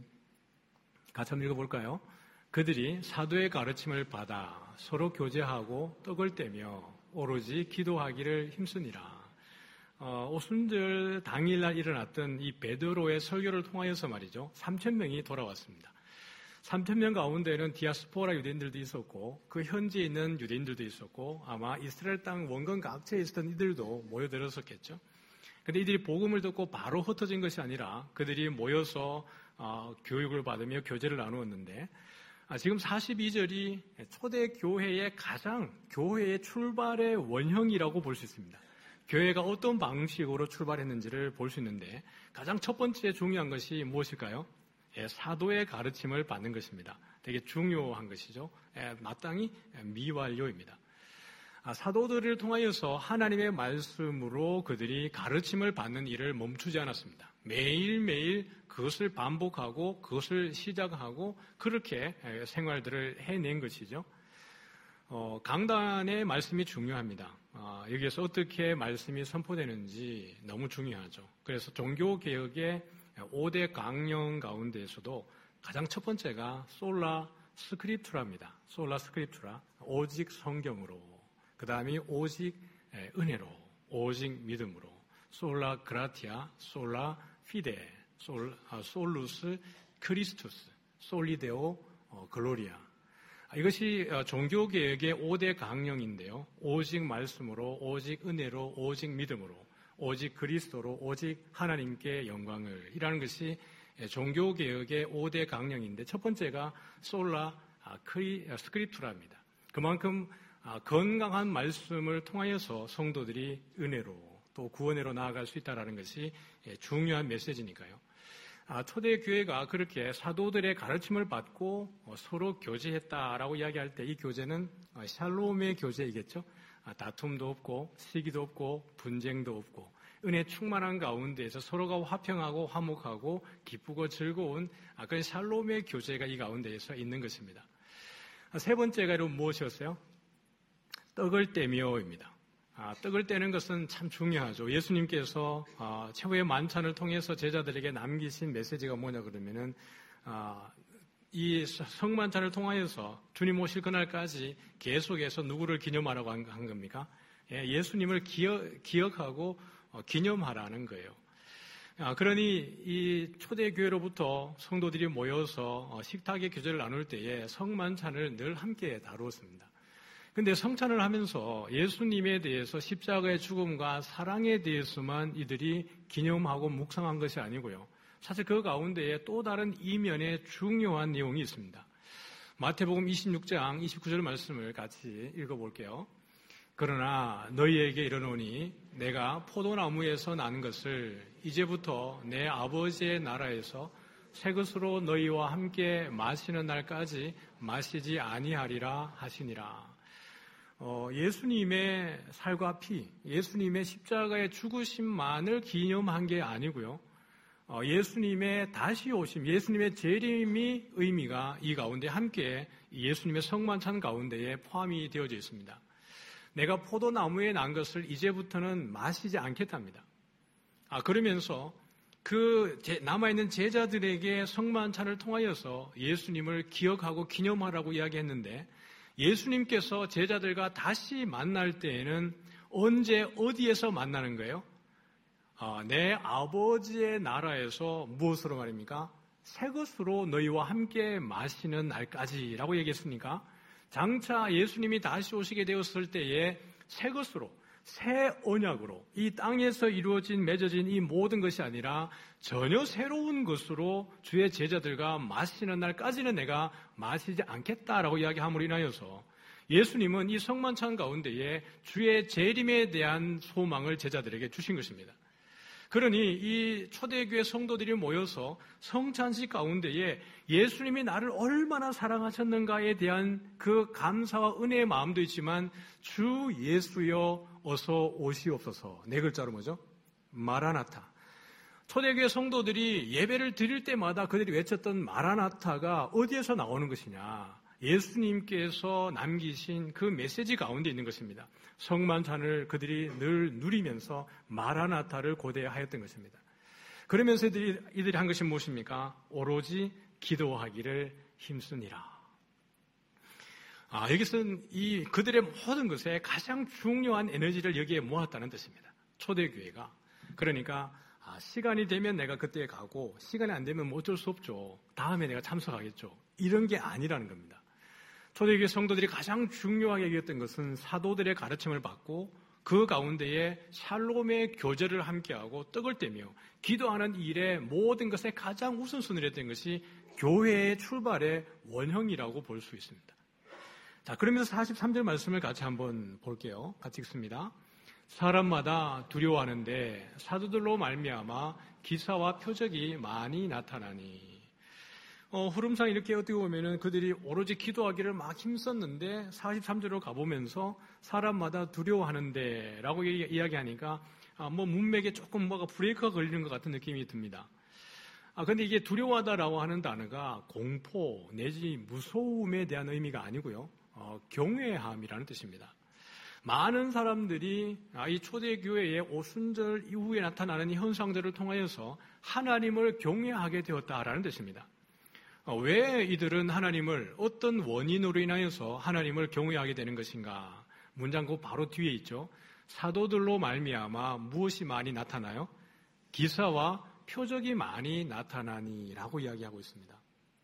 같이 한번 읽어볼까요? 그들이 사도의 가르침을 받아 서로 교제하고 떡을 떼며 오로지 기도하기를 힘쓰니라. 어, 오순절 당일날 일어났던 이 베드로의 설교를 통하여서 말이죠. 삼천 명이 돌아왔습니다. 삼천 명 가운데는 디아스포라 유대인들도 있었고 그 현지에 있는 유대인들도 있었고 아마 이스라엘 땅 원건 각지에 있었던 이들도 모여들었었겠죠. 그런데 이들이 복음을 듣고 바로 흩어진 것이 아니라 그들이 모여서 어, 교육을 받으며 교제를 나누었는데 아, 지금 사십이 절이 초대교회의 가장 교회의 출발의 원형이라고 볼 수 있습니다. 교회가 어떤 방식으로 출발했는지를 볼 수 있는데 가장 첫 번째 중요한 것이 무엇일까요? 예, 사도의 가르침을 받는 것입니다. 되게 중요한 것이죠. 예, 마땅히 미완료입니다. 아, 사도들을 통하여서 하나님의 말씀으로 그들이 가르침을 받는 일을 멈추지 않았습니다. 매일매일 그것을 반복하고 그것을 시작하고 그렇게 생활들을 해낸 것이죠. 어, 강단의 말씀이 중요합니다. 어, 여기에서 어떻게 말씀이 선포되는지 너무 중요하죠. 그래서 종교개혁의 오 대 강령 가운데에서도 가장 첫 번째가 솔라 스크립투라입니다. 솔라 스크립투라, 오직 성경으로. 그 다음이 오직 은혜로, 오직 믿음으로. 솔라 그라티아, 솔라 피데, 솔, 아, 솔루스 크리스투스, 솔리데오 어, 글로리아. 이것이 종교개혁의 오 대 강령인데요. 오직 말씀으로, 오직 은혜로, 오직 믿음으로, 오직 그리스도로, 오직 하나님께 영광을 이라는 것이 종교개혁의 오 대 강령인데 첫 번째가 솔라 크리, 스크립투라입니다. 그만큼 건강한 말씀을 통하여서 성도들이 은혜로 또 구원으로 나아갈 수 있다는 것이 중요한 메시지니까요. 초대교회가 그렇게 사도들의 가르침을 받고 서로 교제했다라고 이야기할 때 이 교제는 샬롬의 교제이겠죠. 다툼도 없고 시기도 없고 분쟁도 없고 은혜 충만한 가운데에서 서로가 화평하고 화목하고 기쁘고 즐거운 그런 샬롬의 교제가 이 가운데에서 있는 것입니다. 세 번째가 여러분 무엇이었어요? 떡을 떼며입니다. 아, 떡을 떼는 것은 참 중요하죠. 예수님께서 아, 최후의 만찬을 통해서 제자들에게 남기신 메시지가 뭐냐 그러면은 아, 이 성만찬을 통하여서 주님 오실 그날까지 계속해서 누구를 기념하라고 한, 한 겁니까? 예, 예수님을 기억, 기억하고 어, 기념하라는 거예요. 아, 그러니 이 초대교회로부터 성도들이 모여서 어, 식탁의 교제를 나눌 때에 성만찬을 늘 함께 다루었습니다. 근데 성찬을 하면서 예수님에 대해서 십자가의 죽음과 사랑에 대해서만 이들이 기념하고 묵상한 것이 아니고요. 사실 그 가운데에 또 다른 이면의 중요한 내용이 있습니다. 마태복음 이십육 장 이십구 절 말씀을 같이 읽어볼게요. 그러나 너희에게 이르노니 내가 포도나무에서 난 것을 이제부터 내 아버지의 나라에서 새 것으로 너희와 함께 마시는 날까지 마시지 아니하리라 하시니라. 어, 예수님의 살과 피, 예수님의 십자가의 죽으심만을 기념한 게 아니고요. 어, 예수님의 다시 오심, 예수님의 재림이 의미가 이 가운데 함께 예수님의 성만찬 가운데에 포함이 되어져 있습니다. 내가 포도나무에 난 것을 이제부터는 마시지 않겠답니다. 아, 그러면서 그 남아있는 제자들에게 성만찬을 통하여서 예수님을 기억하고 기념하라고 이야기했는데, 예수님께서 제자들과 다시 만날 때에는 언제 어디에서 만나는 거예요? 아, 내 아버지의 나라에서 무엇으로 말입니까? 새 것으로 너희와 함께 마시는 날까지라고 얘기했으니까, 장차 예수님이 다시 오시게 되었을 때에 새 것으로, 새 언약으로 이 땅에서 이루어진 맺어진 이 모든 것이 아니라 전혀 새로운 것으로 주의 제자들과 마시는 날까지는 내가 마시지 않겠다라고 이야기함으로 인하여서 예수님은 이 성만찬 가운데에 주의 재림에 대한 소망을 제자들에게 주신 것입니다. 그러니 이 초대교회 성도들이 모여서 성찬식 가운데에 예수님이 나를 얼마나 사랑하셨는가에 대한 그 감사와 은혜의 마음도 있지만, 주 예수여 어서 오시옵소서, 네 글자로 뭐죠? 마라나타. 초대교회 성도들이 예배를 드릴 때마다 그들이 외쳤던 마라나타가 어디에서 나오는 것이냐? 예수님께서 남기신 그 메시지 가운데 있는 것입니다. 성만찬을 그들이 늘 누리면서 마라나타를 고대하였던 것입니다. 그러면서 이들이, 이들이 한 것이 무엇입니까? 오로지 기도하기를 힘쓰니라. 아, 여기서는 이 그들의 모든 것에 가장 중요한 에너지를 여기에 모았다는 뜻입니다. 초대교회가. 그러니까 아, 시간이 되면 내가 그때 가고, 시간이 안 되면 뭐 어쩔 수 없죠. 다음에 내가 참석하겠죠. 이런 게 아니라는 겁니다. 초대교회 성도들이 가장 중요하게 여겼던 것은 사도들의 가르침을 받고 그 가운데에 샬롬의 교제를 함께하고 떡을 떼며 기도하는 일에 모든 것에 가장 우선순위를 했던 것이 교회의 출발의 원형이라고 볼 수 있습니다. 자, 그러면서 사십삼 절 말씀을 같이 한번 볼게요. 같이 읽습니다. 사람마다 두려워하는데 사도들로 말미암아 기사와 표적이 많이 나타나니. 어, 흐름상 이렇게 어떻게 보면은 그들이 오로지 기도하기를 막 힘썼는데 사십삼 절로 가보면서 사람마다 두려워하는데 라고 이야기하니까 아, 뭐 문맥에 조금 뭐가 브레이크가 걸리는 것 같은 느낌이 듭니다. 아, 근데 이게 두려워하다라고 하는 단어가 공포 내지 무서움에 대한 의미가 아니고요. 어, 경외함이라는 뜻입니다. 많은 사람들이 이 초대교회의 오순절 이후에 나타나는 이 현상들을 통하여서 하나님을 경외하게 되었다라는 뜻입니다. 왜 이들은 하나님을 어떤 원인으로 인하여서 하나님을 경외하게 되는 것인가? 문장 그 바로 뒤에 있죠. 사도들로 말미암아 무엇이 많이 나타나요? 기사와 표적이 많이 나타나니라고 이야기하고 있습니다.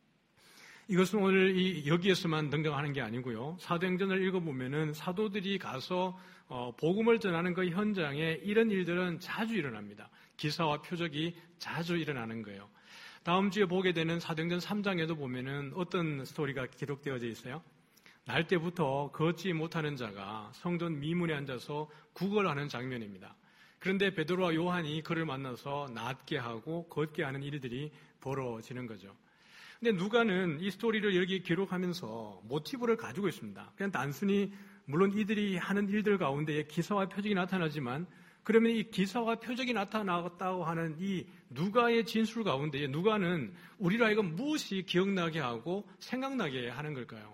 이것은 오늘 이 여기에서만 등장하는 게 아니고요. 사도행전을 읽어보면은 사도들이 가서 어, 복음을 전하는 그 현장에 이런 일들은 자주 일어납니다. 기사와 표적이 자주 일어나는 거예요. 다음 주에 보게 되는 사도행전 삼 장에도 보면은 어떤 스토리가 기록되어져 있어요? 날 때부터 걷지 못하는 자가 성전 미문에 앉아서 구걸하는 장면입니다. 그런데 베드로와 요한이 그를 만나서 낫게 하고 걷게 하는 일들이 벌어지는 거죠. 근데 누가는 이 스토리를 여기 기록하면서 모티브를 가지고 있습니다. 그냥 단순히 물론 이들이 하는 일들 가운데에 기사와 표적이 나타나지만 그러면 이 기사와 표적이 나타났다고 하는 이 누가의 진술 가운데 누가는 우리로 하여금 무엇이 기억나게 하고 생각나게 하는 걸까요?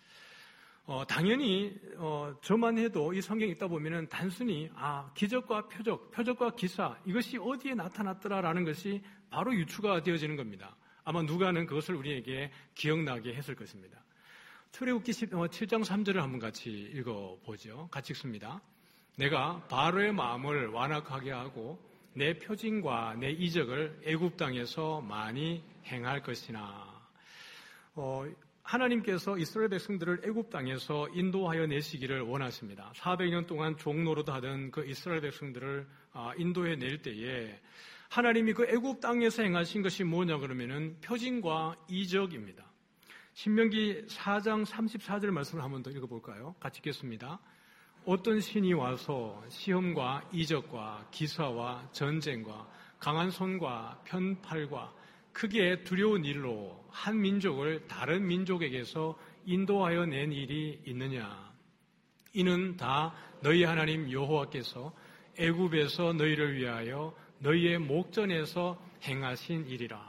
어, 당연히 어, 저만 해도 이 성경에 있다 보면은 단순히 아 기적과 표적, 표적과 기사 이것이 어디에 나타났더라라는 것이 바로 유추가 되어지는 겁니다. 아마 누가는 그것을 우리에게 기억나게 했을 것입니다. 출애굽기 칠 장 삼 절을 한번 같이 읽어보죠. 같이 읽습니다. 내가 바로의 마음을 완악하게 하고 내 표징과 내 이적을 애굽 땅에서 많이 행할 것이나. 어, 하나님께서 이스라엘 백성들을 애굽 땅에서 인도하여 내시기를 원하십니다. 사백 년 동안 종노릇하던 그 이스라엘 백성들을 인도해 낼 때에 하나님이 그 애굽 땅에서 행하신 것이 뭐냐 그러면은 표징과 이적입니다. 신명기 사 장 삼십사 절 말씀을 한번 더 읽어볼까요? 같이 읽겠습니다. 어떤 신이 와서 시험과 이적과 기사와 전쟁과 강한 손과 편팔과 크게 두려운 일로 한 민족을 다른 민족에게서 인도하여 낸 일이 있느냐? 이는 다 너희 하나님 여호와께서 애굽에서 너희를 위하여 너희의 목전에서 행하신 일이라.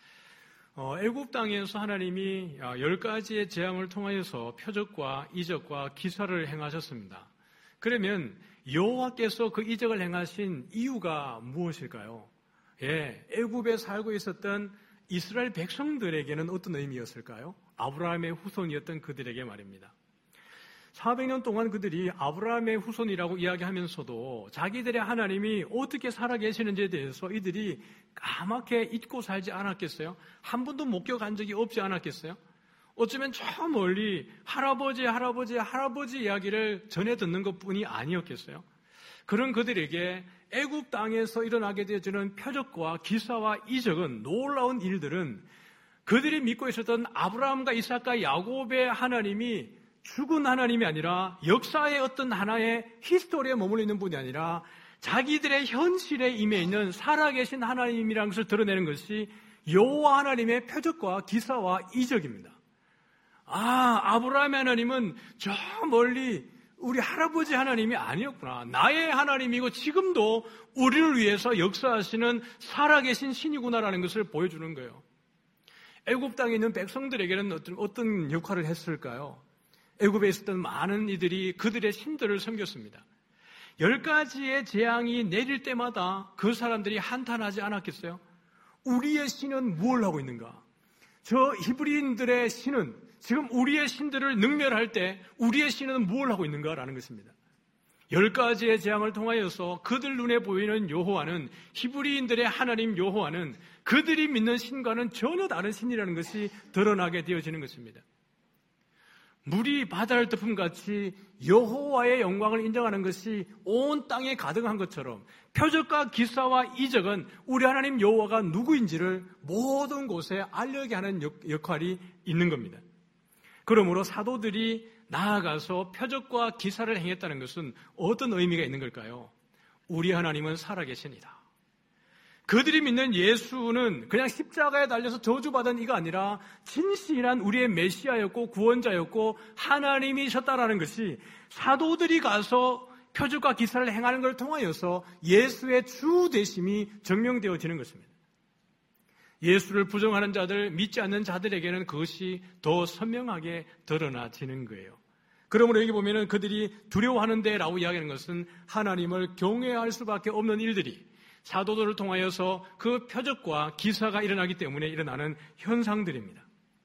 어, 애굽 땅에서 하나님이 열 가지의 재앙을 통하여서 표적과 이적과 기사를 행하셨습니다. 그러면 여호와께서 그 이적을 행하신 이유가 무엇일까요? 예, 애굽에 살고 있었던 이스라엘 백성들에게는 어떤 의미였을까요? 아브라함의 후손이었던 그들에게 말입니다. 사백 년 동안 그들이 아브라함의 후손이라고 이야기하면서도 자기들의 하나님이 어떻게 살아계시는지에 대해서 이들이 까맣게 잊고 살지 않았겠어요? 한 번도 목격한 적이 없지 않았겠어요? 어쩌면 저 멀리 할아버지, 할아버지, 할아버지 이야기를 전해 듣는 것뿐이 아니었겠어요? 그런 그들에게 애굽 땅에서 일어나게 되어지는 표적과 기사와 이적은, 놀라운 일들은 그들이 믿고 있었던 아브라함과 이삭과 야곱의 하나님이 죽은 하나님이 아니라 역사의 어떤 하나의 히스토리에 머물러 있는 분이 아니라 자기들의 현실에 임해 있는 살아계신 하나님이라는 것을 드러내는 것이 여호와 하나님의 표적과 기사와 이적입니다. 아, 아브라함의 하나님은 저 멀리 우리 할아버지 하나님이 아니었구나. 나의 하나님이고 지금도 우리를 위해서 역사하시는 살아계신 신이구나라는 것을 보여주는 거예요. 애굽 땅에 있는 백성들에게는 어떤, 어떤 역할을 했을까요? 애굽에 있었던 많은 이들이 그들의 신들을 섬겼습니다. 열 가지의 재앙이 내릴 때마다 그 사람들이 한탄하지 않았겠어요? 우리의 신은 뭘 하고 있는가? 저 히브리인들의 신은 지금 우리의 신들을 능멸할 때 우리의 신은 뭘 하고 있는가라는 것입니다. 열 가지의 재앙을 통하여서 그들 눈에 보이는 여호와는, 히브리인들의 하나님 여호와는 그들이 믿는 신과는 전혀 다른 신이라는 것이 드러나게 되어지는 것입니다. 물이 바다를 덮음같이 여호와의 영광을 인정하는 것이 온 땅에 가득한 것처럼 표적과 기사와 이적은 우리 하나님 여호와가 누구인지를 모든 곳에 알려게 하는 역할이 있는 겁니다. 그러므로 사도들이 나아가서 표적과 기사를 행했다는 것은 어떤 의미가 있는 걸까요? 우리 하나님은 살아계십니다. 그들이 믿는 예수는 그냥 십자가에 달려서 저주받은 이가 아니라 진실한 우리의 메시아였고 구원자였고 하나님이셨다라는 것이 사도들이 가서 표적과 기사를 행하는 걸 통하여서 예수의 주 되심이 증명되어지는 것입니다. 예수를 부정하는 자들, 믿지 않는 자들에게는 그것이 더 선명하게 드러나지는 거예요. 그러므로 여기 보면은 그들이 두려워하는데 라고 이야기하는 것은 하나님을 경외할 수밖에 없는 일들이 사도들을 통하여서 그 표적과 기사가 일어나기 때문에 일어나는 현상들입니다.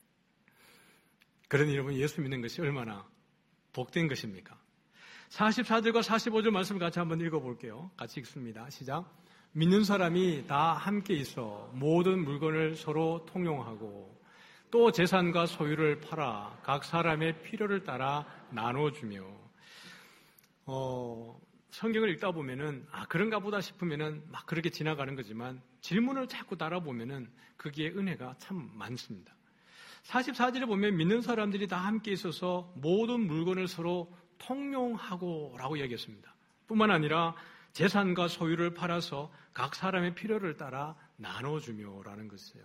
그러니 여러분, 예수 믿는 것이 얼마나 복된 것입니까? 사십사 절과 사십오 절 말씀을 같이 한번 읽어볼게요. 같이 읽습니다. 시작. 믿는 사람이 다 함께 있어 모든 물건을 서로 통용하고 또 재산과 소유를 팔아 각 사람의 필요를 따라 나눠주며. 어, 성경을 읽다 보면은 아 그런가 보다 싶으면은 막 그렇게 지나가는 거지만 질문을 자꾸 달아보면은 거기에 은혜가 참 많습니다. 사십사 절에 보면 믿는 사람들이 다 함께 있어서 모든 물건을 서로 통용하고 라고 이야기했습니다. 뿐만 아니라 재산과 소유를 팔아서 각 사람의 필요를 따라 나눠주며 라는 것이에요.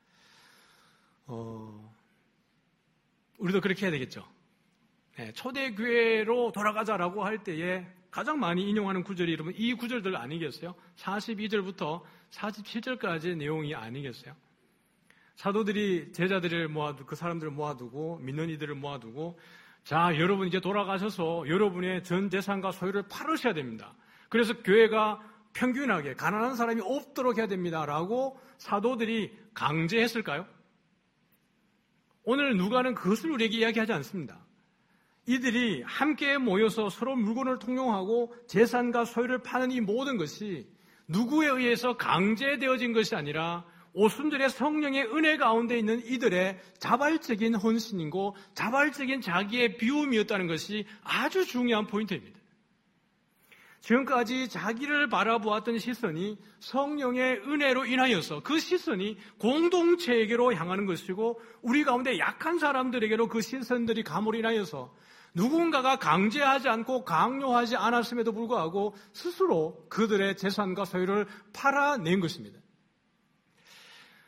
어, 우리도 그렇게 해야 되겠죠. 네, 초대교회로 돌아가자라고 할 때에 가장 많이 인용하는 구절이 여러분 이 구절들 아니겠어요? 사십이 절부터 사십칠 절까지의 내용이 아니겠어요? 사도들이 제자들을 모아두고 그 사람들을 모아두고 믿는 이들을 모아두고 자 여러분 이제 돌아가셔서 여러분의 전 재산과 소유를 팔으셔야 됩니다. 그래서 교회가 평균하게 가난한 사람이 없도록 해야 됩니다라고 사도들이 강제했을까요? 오늘 누가는 그것을 우리에게 이야기하지 않습니다. 이들이 함께 모여서 서로 물건을 통용하고 재산과 소유를 파는 이 모든 것이 누구에 의해서 강제되어진 것이 아니라 오순절의 성령의 은혜 가운데 있는 이들의 자발적인 헌신이고 자발적인 자기의 비움이었다는 것이 아주 중요한 포인트입니다. 지금까지 자기를 바라보았던 시선이 성령의 은혜로 인하여서 그 시선이 공동체에게로 향하는 것이고 우리 가운데 약한 사람들에게로 그 시선들이 감으로 인하여서 누군가가 강제하지 않고 강요하지 않았음에도 불구하고 스스로 그들의 재산과 소유를 팔아낸 것입니다.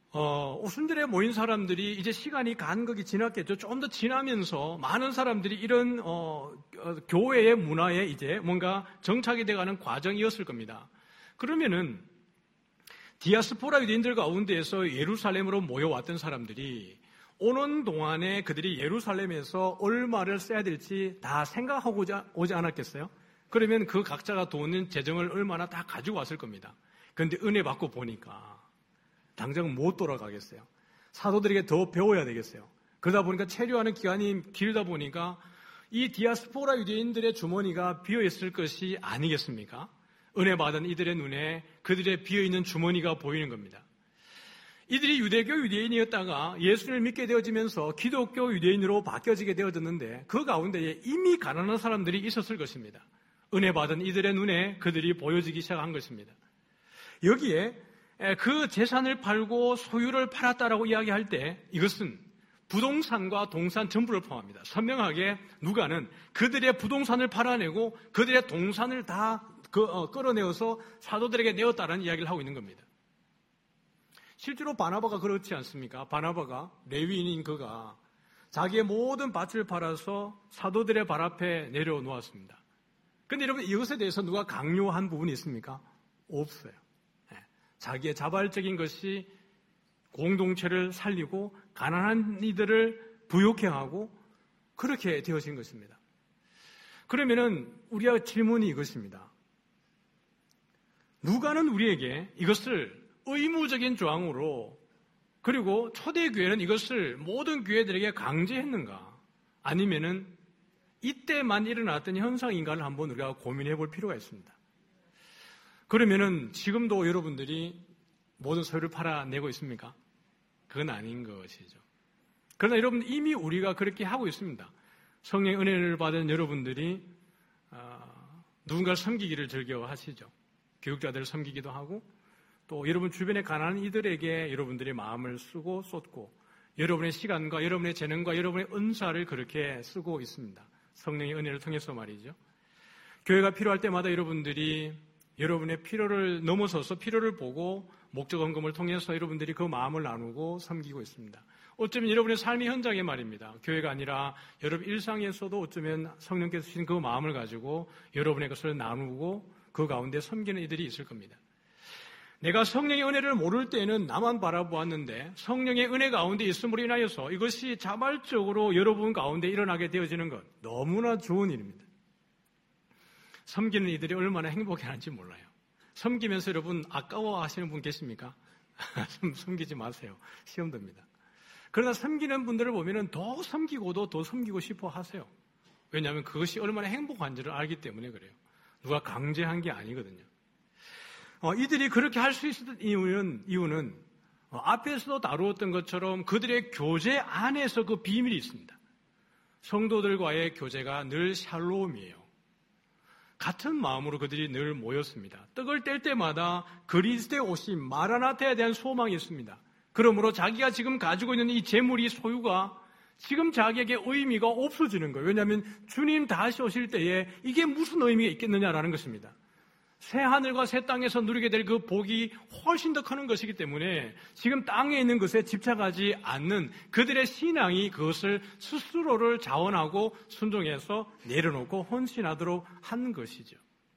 어, 오순절에 모인 사람들이 이제 시간이 간극이 지났겠죠. 좀 더 지나면서 많은 사람들이 이런 어, 어, 교회의 문화에 이제 뭔가 정착이 돼가는 과정이었을 겁니다. 그러면은 디아스포라 유대인들 가운데에서 예루살렘으로 모여왔던 사람들이 오는 동안에 그들이 예루살렘에서 얼마를 써야 될지 다 생각하고 오지 않았겠어요? 그러면 그 각자가 돈은 재정을 얼마나 다 가지고 왔을 겁니다. 그런데 은혜 받고 보니까 당장 못 돌아가겠어요. 사도들에게 더 배워야 되겠어요. 그러다 보니까 체류하는 기간이 길다 보니까 이 디아스포라 유대인들의 주머니가 비어있을 것이 아니겠습니까? 은혜 받은 이들의 눈에 그들의 비어있는 주머니가 보이는 겁니다. 이들이 유대교 유대인이었다가 예수를 믿게 되어지면서 기독교 유대인으로 바뀌어지게 되어졌는데 그 가운데에 이미 가난한 사람들이 있었을 것입니다. 은혜 받은 이들의 눈에 그들이 보여지기 시작한 것입니다. 여기에 그 재산을 팔고 소유를 팔았다라고 이야기할 때 이것은 부동산과 동산 전부를 포함합니다. 선명하게 누가는 그들의 부동산을 팔아내고 그들의 동산을 다 그, 어, 끌어내어서 사도들에게 내었다라는 이야기를 하고 있는 겁니다. 실제로 바나바가 그렇지 않습니까? 바나바가 레위인인 그가 자기의 모든 밭을 팔아서 사도들의 발 앞에 내려놓았습니다. 그런데 여러분 이것에 대해서 누가 강요한 부분이 있습니까? 없어요. 자기의 자발적인 것이 공동체를 살리고 가난한 이들을 부욕해 하고 그렇게 되어진 것입니다. 그러면은 우리가 질문이 이것입니다. 누가는 우리에게 이것을 의무적인 조항으로 그리고 초대교회는 이것을 모든 교회들에게 강제했는가? 아니면은 이때만 일어났던 현상인가를 한번 우리가 고민해 볼 필요가 있습니다. 그러면은 지금도 여러분들이 모든 소유를 팔아내고 있습니까? 그건 아닌 것이죠. 그러나 여러분 이미 우리가 그렇게 하고 있습니다. 성령의 은혜를 받은 여러분들이 누군가를 섬기기를 즐겨하시죠. 교육자들을 섬기기도 하고 또 여러분 주변에 가난한 이들에게 여러분들이 마음을 쓰고 쏟고 여러분의 시간과 여러분의 재능과 여러분의 은사를 그렇게 쓰고 있습니다. 성령의 은혜를 통해서 말이죠. 교회가 필요할 때마다 여러분들이 여러분의 필요를 넘어서서 필요를 보고 목적 헌금을 통해서 여러분들이 그 마음을 나누고 섬기고 있습니다. 어쩌면 여러분의 삶의 현장에 말입니다. 교회가 아니라 여러분 일상에서도 어쩌면 성령께서 주신 그 마음을 가지고 여러분의 것을 나누고 그 가운데 섬기는 이들이 있을 겁니다. 내가 성령의 은혜를 모를 때는 나만 바라보았는데 성령의 은혜 가운데 있음으로 인하여서 이것이 자발적으로 여러분 가운데 일어나게 되어지는 것 너무나 좋은 일입니다. 섬기는 이들이 얼마나 행복해하는지 몰라요. 섬기면서 여러분 아까워하시는 분 계십니까? 섬기지 마세요. 시험 듭니다. 그러나 섬기는 분들을 보면 더 섬기고도 더 섬기고 싶어 하세요. 왜냐하면 그것이 얼마나 행복한지를 알기 때문에 그래요. 누가 강제한 게 아니거든요. 어, 이들이 그렇게 할 수 있었던 이유는, 이유는 어, 앞에서도 다루었던 것처럼 그들의 교제 안에서 그 비밀이 있습니다. 성도들과의 교제가 늘 샬롬이에요. 같은 마음으로 그들이 늘 모였습니다. 떡을 뗄 때마다 그리스도의 오심, 마라나타에 대한 소망이 있습니다. 그러므로 자기가 지금 가지고 있는 이 재물이 소유가 지금 자기에게 의미가 없어지는 거예요. 왜냐하면 주님 다시 오실 때에 이게 무슨 의미가 있겠느냐라는 것입니다. 새 하늘과 새 땅에서 누리게 될 그 복이 훨씬 더 크는 것이기 때문에 지금 땅에 있는 것에 집착하지 않는 그들의 신앙이 그것을 스스로를 자원하고 순종해서 내려놓고 헌신하도록 한 것이죠.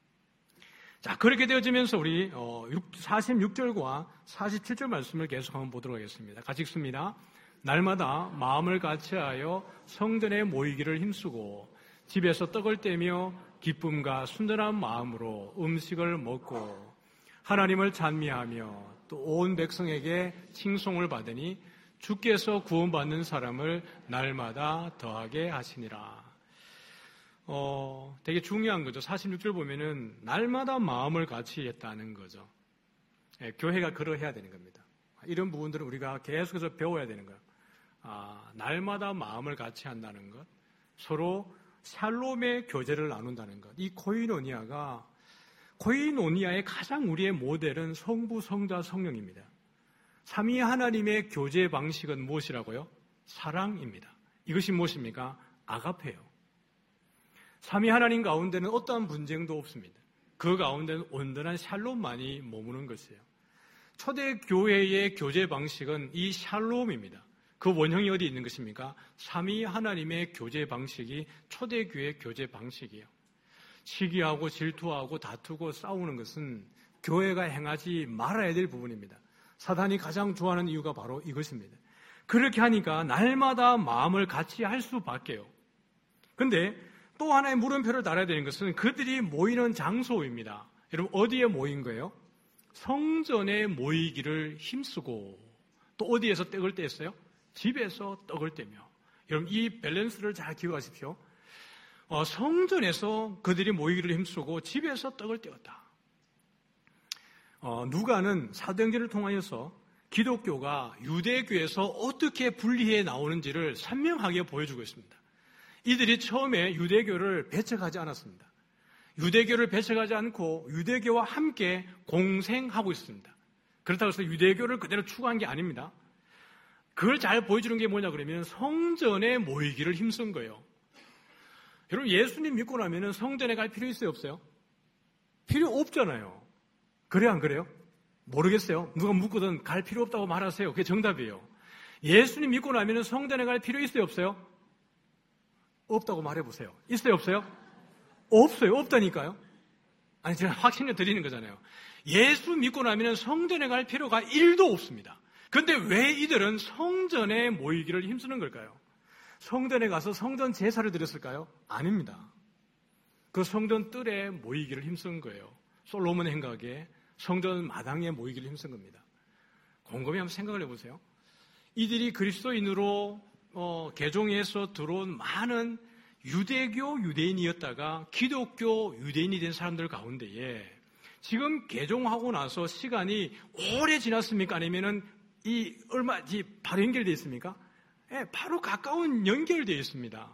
자, 그렇게 되어지면서 우리 사십육 절과 사십칠 절 말씀을 계속 한번 보도록 하겠습니다. 같이 읽습니다. 날마다 마음을 같이하여 성전에 모이기를 힘쓰고 집에서 떡을 떼며 기쁨과 순전한 마음으로 음식을 먹고 하나님을 찬미하며 또 온 백성에게 칭송을 받으니 주께서 구원받는 사람을 날마다 더하게 하시니라. 어, 되게 중요한 거죠. 사십육 절 보면은 날마다 마음을 같이 했다는 거죠. 예, 교회가 그러해야 되는 겁니다. 이런 부분들은 우리가 계속해서 배워야 되는 거예요. 아, 날마다 마음을 같이 한다는 것, 서로 샬롬의 교제를 나눈다는 것. 이 코이노니아가 코이노니아의 가장 우리의 모델은 성부, 성자, 성령입니다. 삼위 하나님의 교제 방식은 무엇이라고요? 사랑입니다. 이것이 무엇입니까? 아가페요. 삼위 하나님 가운데는 어떠한 분쟁도 없습니다. 그 가운데는 온전한 샬롬만이 머무는 것이에요. 초대교회의 교제 방식은 이 샬롬입니다. 그 원형이 어디 있는 것입니까? 삼위 하나님의 교제 방식이 초대교회 교제 방식이에요. 시기하고 질투하고 다투고 싸우는 것은 교회가 행하지 말아야 될 부분입니다. 사단이 가장 좋아하는 이유가 바로 이것입니다. 그렇게 하니까 날마다 마음을 같이 할 수밖에요. 그런데 또 하나의 물음표를 달아야 되는 것은 그들이 모이는 장소입니다. 여러분 어디에 모인 거예요? 성전에 모이기를 힘쓰고 또 어디에서 떡을 뗐어요? 집에서 떡을 떼며. 여러분 이 밸런스를 잘 기억하십시오. 어, 성전에서 그들이 모이기를 힘쓰고 집에서 떡을 떼었다. 어, 누가는 사도행전을 통하여서 기독교가 유대교에서 어떻게 분리해 나오는지를 선명하게 보여주고 있습니다. 이들이 처음에 유대교를 배척하지 않았습니다. 유대교를 배척하지 않고 유대교와 함께 공생하고 있습니다. 그렇다고 해서 유대교를 그대로 추구한 게 아닙니다. 그걸 잘 보여주는 게 뭐냐 그러면 성전에 모이기를 힘쓴 거예요. 여러분 예수님 믿고 나면 성전에 갈 필요 있어요 없어요? 필요 없잖아요. 그래 안 그래요? 모르겠어요. 누가 묻거든 갈 필요 없다고 말하세요. 그게 정답이에요. 예수님 믿고 나면 성전에 갈 필요 있어요 없어요? 없다고 말해보세요. 있어요 없어요? 없어요. 없다니까요. 아니 제가 확신을 드리는 거잖아요. 예수 믿고 나면 성전에 갈 필요가 일도 없습니다. 그런데 왜 이들은 성전에 모이기를 힘쓰는 걸까요? 성전에 가서 성전 제사를 드렸을까요? 아닙니다. 그 성전 뜰에 모이기를 힘쓴 거예요. 솔로몬 행각에 성전 마당에 모이기를 힘쓴 겁니다. 곰곰이 한번 생각을 해보세요. 이들이 그리스도인으로 어, 개종해서 들어온 많은 유대교 유대인이었다가 기독교 유대인이 된 사람들 가운데에 지금 개종하고 나서 시간이 오래 지났습니까? 아니면은 이 얼마 이 바로 연결되어 있습니까? 예, 바로 가까운 연결되어 있습니다.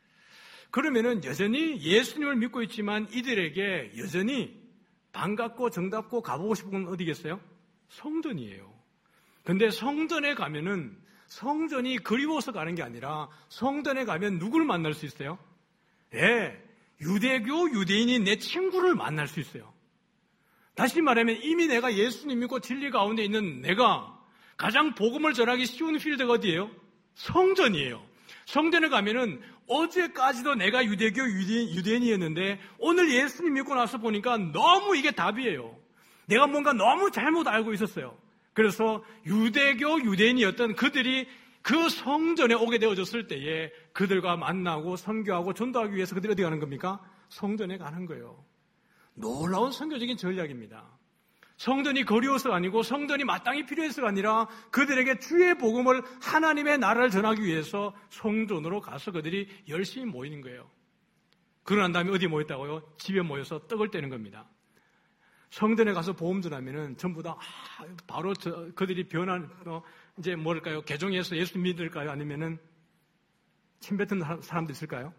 그러면은 여전히 예수님을 믿고 있지만 이들에게 여전히 반갑고 정답고 가보고 싶은 건 어디겠어요? 성전이에요. 근데 성전에 가면은 성전이 그리워서 가는 게 아니라 성전에 가면 누구를 만날 수 있어요? 예, 유대교 유대인이 내 친구를 만날 수 있어요. 다시 말하면 이미 내가 예수님 믿고 진리 가운데 있는 내가 가장 복음을 전하기 쉬운 필드가 어디예요? 성전이에요. 성전에 가면은 어제까지도 내가 유대교 유대인, 유대인이었는데 오늘 예수님 믿고 나서 보니까 너무 이게 답이에요. 내가 뭔가 너무 잘못 알고 있었어요. 그래서 유대교 유대인이었던 그들이 그 성전에 오게 되어졌을 때에 그들과 만나고 선교하고 전도하기 위해서 그들이 어디 가는 겁니까? 성전에 가는 거예요. 놀라운 선교적인 전략입니다. 성전이 거리워서가 아니고 성전이 마땅히 필요해서가 아니라 그들에게 주의 복음을 하나님의 나라를 전하기 위해서 성전으로 가서 그들이 열심히 모이는 거예요. 그러고 난 다음에 어디 모였다고요? 집에 모여서 떡을 떼는 겁니다. 성전에 가서 복음 전하면은 전부 다 아, 바로 저, 그들이 변한 어, 이제 뭐랄까요? 개종해서 예수 믿을까요? 아니면은 침 뱉은 사람도 있을까요?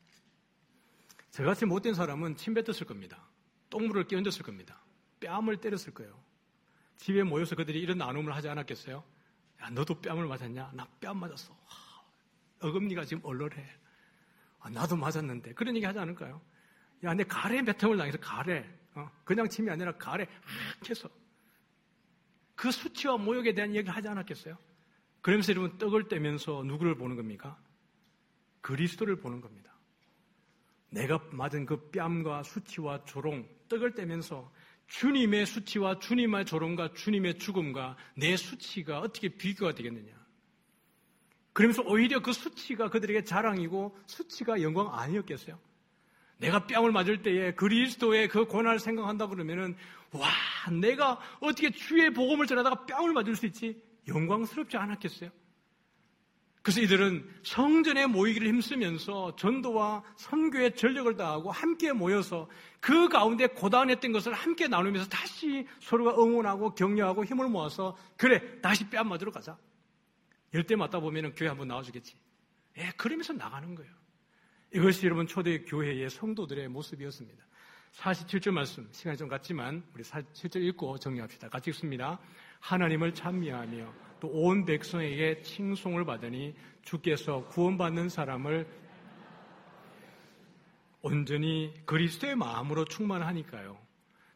저같이 못된 사람은 침 뱉었을 겁니다. 똥물을 끼얹었을 겁니다. 뺨을 때렸을 거예요. 집에 모여서 그들이 이런 나눔을 하지 않았겠어요? 야, 너도 뺨을 맞았냐? 나 뺨 맞았어. 와, 어금니가 지금 얼얼해. 아, 나도 맞았는데. 그런 얘기 하지 않을까요? 야, 내 가래 몇 통을 당해서 가래. 어, 그냥 침이 아니라 가래 악 해서. 그 수치와 모욕에 대한 얘기를 하지 않았겠어요? 그러면서 여러분 떡을 떼면서 누구를 보는 겁니까? 그리스도를 보는 겁니다. 내가 맞은 그 뺨과 수치와 조롱, 떡을 떼면서 주님의 수치와 주님의 조롱과 주님의 죽음과 내 수치가 어떻게 비교가 되겠느냐. 그러면서 오히려 그 수치가 그들에게 자랑이고 수치가 영광 아니었겠어요? 내가 뺨을 맞을 때에 그리스도의 그 고난을 생각한다 그러면은 와, 내가 어떻게 주의 복음을 전하다가 뺨을 맞을 수 있지? 영광스럽지 않았겠어요? 그래서 이들은 성전에 모이기를 힘쓰면서 전도와 선교에 전력을 다하고 함께 모여서 그 가운데 고단했던 것을 함께 나누면서 다시 서로가 응원하고 격려하고 힘을 모아서 그래 다시 뺨 맞으러 가자. 열대 맞다 보면 교회 한번 나와주겠지. 예, 그러면서 나가는 거예요. 이것이 여러분 초대 교회의 성도들의 모습이었습니다. 사십칠 절 말씀 시간이 좀 갔지만 우리 사십칠 절 읽고 정리합시다. 같이 읽습니다. 하나님을 찬미하며 또 온 백성에게 칭송을 받으니 주께서 구원받는 사람을 온전히 그리스도의 마음으로 충만하니까요.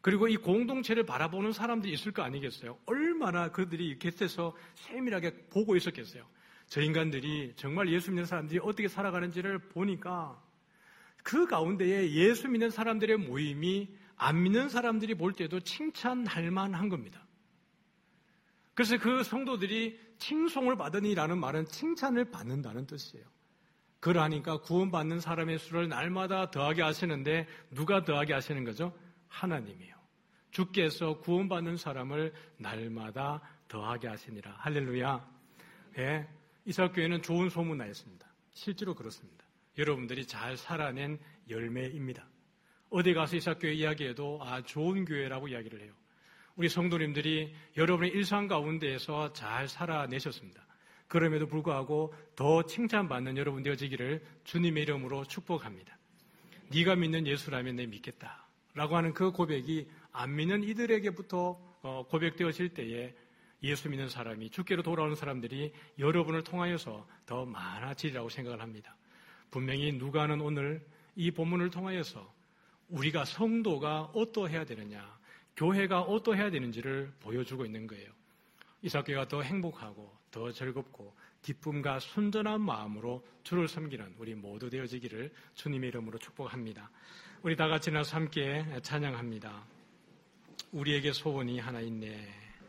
그리고 이 공동체를 바라보는 사람들이 있을 거 아니겠어요? 얼마나 그들이 곁에서 세밀하게 보고 있었겠어요? 저 인간들이 정말 예수 믿는 사람들이 어떻게 살아가는지를 보니까 그 가운데에 예수 믿는 사람들의 모임이 안 믿는 사람들이 볼 때도 칭찬할 만한 겁니다. 그래서 그 성도들이 칭송을 받으니라는 말은 칭찬을 받는다는 뜻이에요. 그러니까 구원받는 사람의 수를 날마다 더하게 하시는데 누가 더하게 하시는 거죠? 하나님이요. 주께서 구원받는 사람을 날마다 더하게 하시니라. 할렐루야. 예, 이삭교회는 좋은 소문 나였습니다. 실제로 그렇습니다. 여러분들이 잘 살아낸 열매입니다. 어디 가서 이삭교회 이야기해도 아, 좋은 교회라고 이야기를 해요. 우리 성도님들이 여러분의 일상 가운데에서 잘 살아내셨습니다. 그럼에도 불구하고 더 칭찬받는 여러분 되어지기를 주님의 이름으로 축복합니다. 네가 믿는 예수라면 내 믿겠다 라고 하는 그 고백이 안 믿는 이들에게부터 고백되어질 때에 예수 믿는 사람이, 주께로 돌아오는 사람들이 여러분을 통하여서 더 많아지리라고 생각을 합니다. 분명히 누가는 오늘 이 본문을 통하여서 우리가 성도가 어떠해야 되느냐, 교회가 어떠해야 되는지를 보여주고 있는 거예요. 이삭교회가 더 행복하고 더 즐겁고 기쁨과 순전한 마음으로 주를 섬기는 우리 모두 되어지기를 주님의 이름으로 축복합니다. 우리 다 같이 나서 함께 찬양합니다. 우리에게 소원이 하나 있네.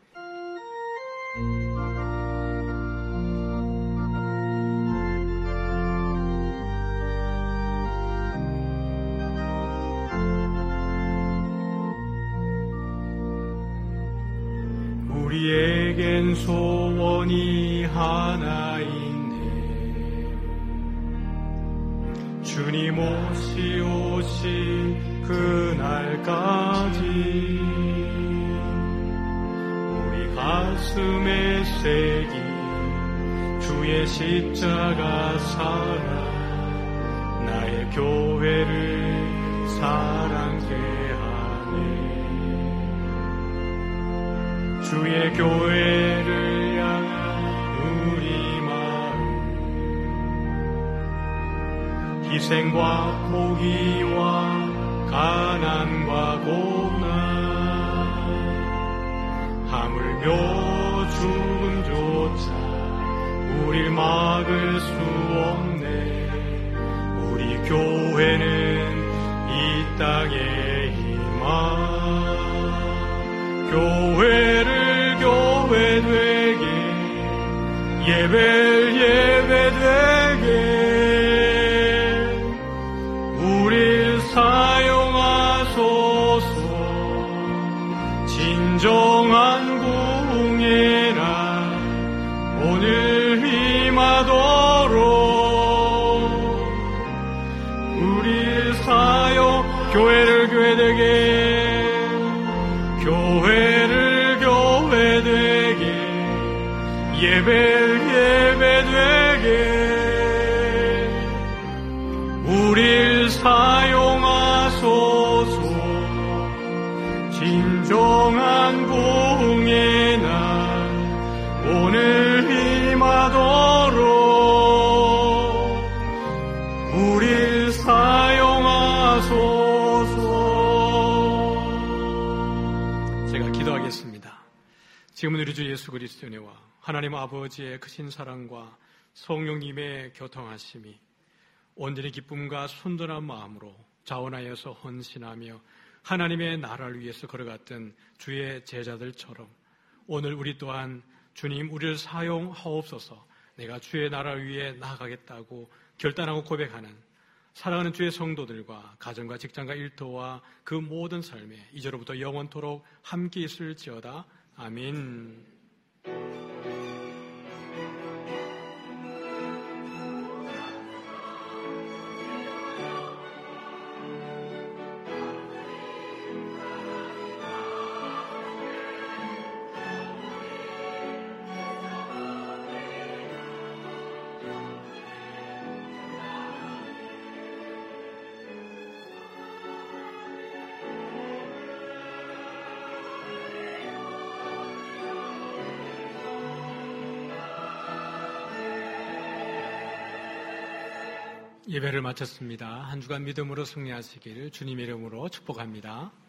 우리에겐 소원이 하나 있네. 주님 오시 오시 그날까지 우리 가슴에 새긴 주의 십자가 사랑, 나의 교회를 사랑케 하네. 주의 교회를 향한 우리 마음, 희생과 포기와 가난과 고난, 하물며 죽음조차 우릴 막을 수 없네. 우리 교회는 이 땅의 희망, 교회를 교회 되게, 예배를 예배 되게 우릴 사용하소서. 진정한 공예라 오늘 임하도록 우릴 사용, 교회를 교회 되게, 교회를 교회 되게, 예배를 예배 되게 우릴 사용하소서. 진정한 공예 날 오늘 임하도록 우릴 사용하소서. 제가 기도하겠습니다. 지금은 우리 주 예수 그리스도의 은혜와 하나님 아버지의 크신 사랑과 성령님의 교통하심이 온전히 기쁨과 순전한 마음으로 자원하여서 헌신하며 하나님의 나라를 위해서 걸어갔던 주의 제자들처럼 오늘 우리 또한 주님 우리를 사용하옵소서, 내가 주의 나라를 위해 나아가겠다고 결단하고 고백하는 사랑하는 주의 성도들과 가정과 직장과 일터와 그 모든 삶에 이제로부터 영원토록 함께 있을지어다. 아멘. 예배를 마쳤습니다. 한 주간 믿음으로 승리하시기를 주님의 이름으로 축복합니다.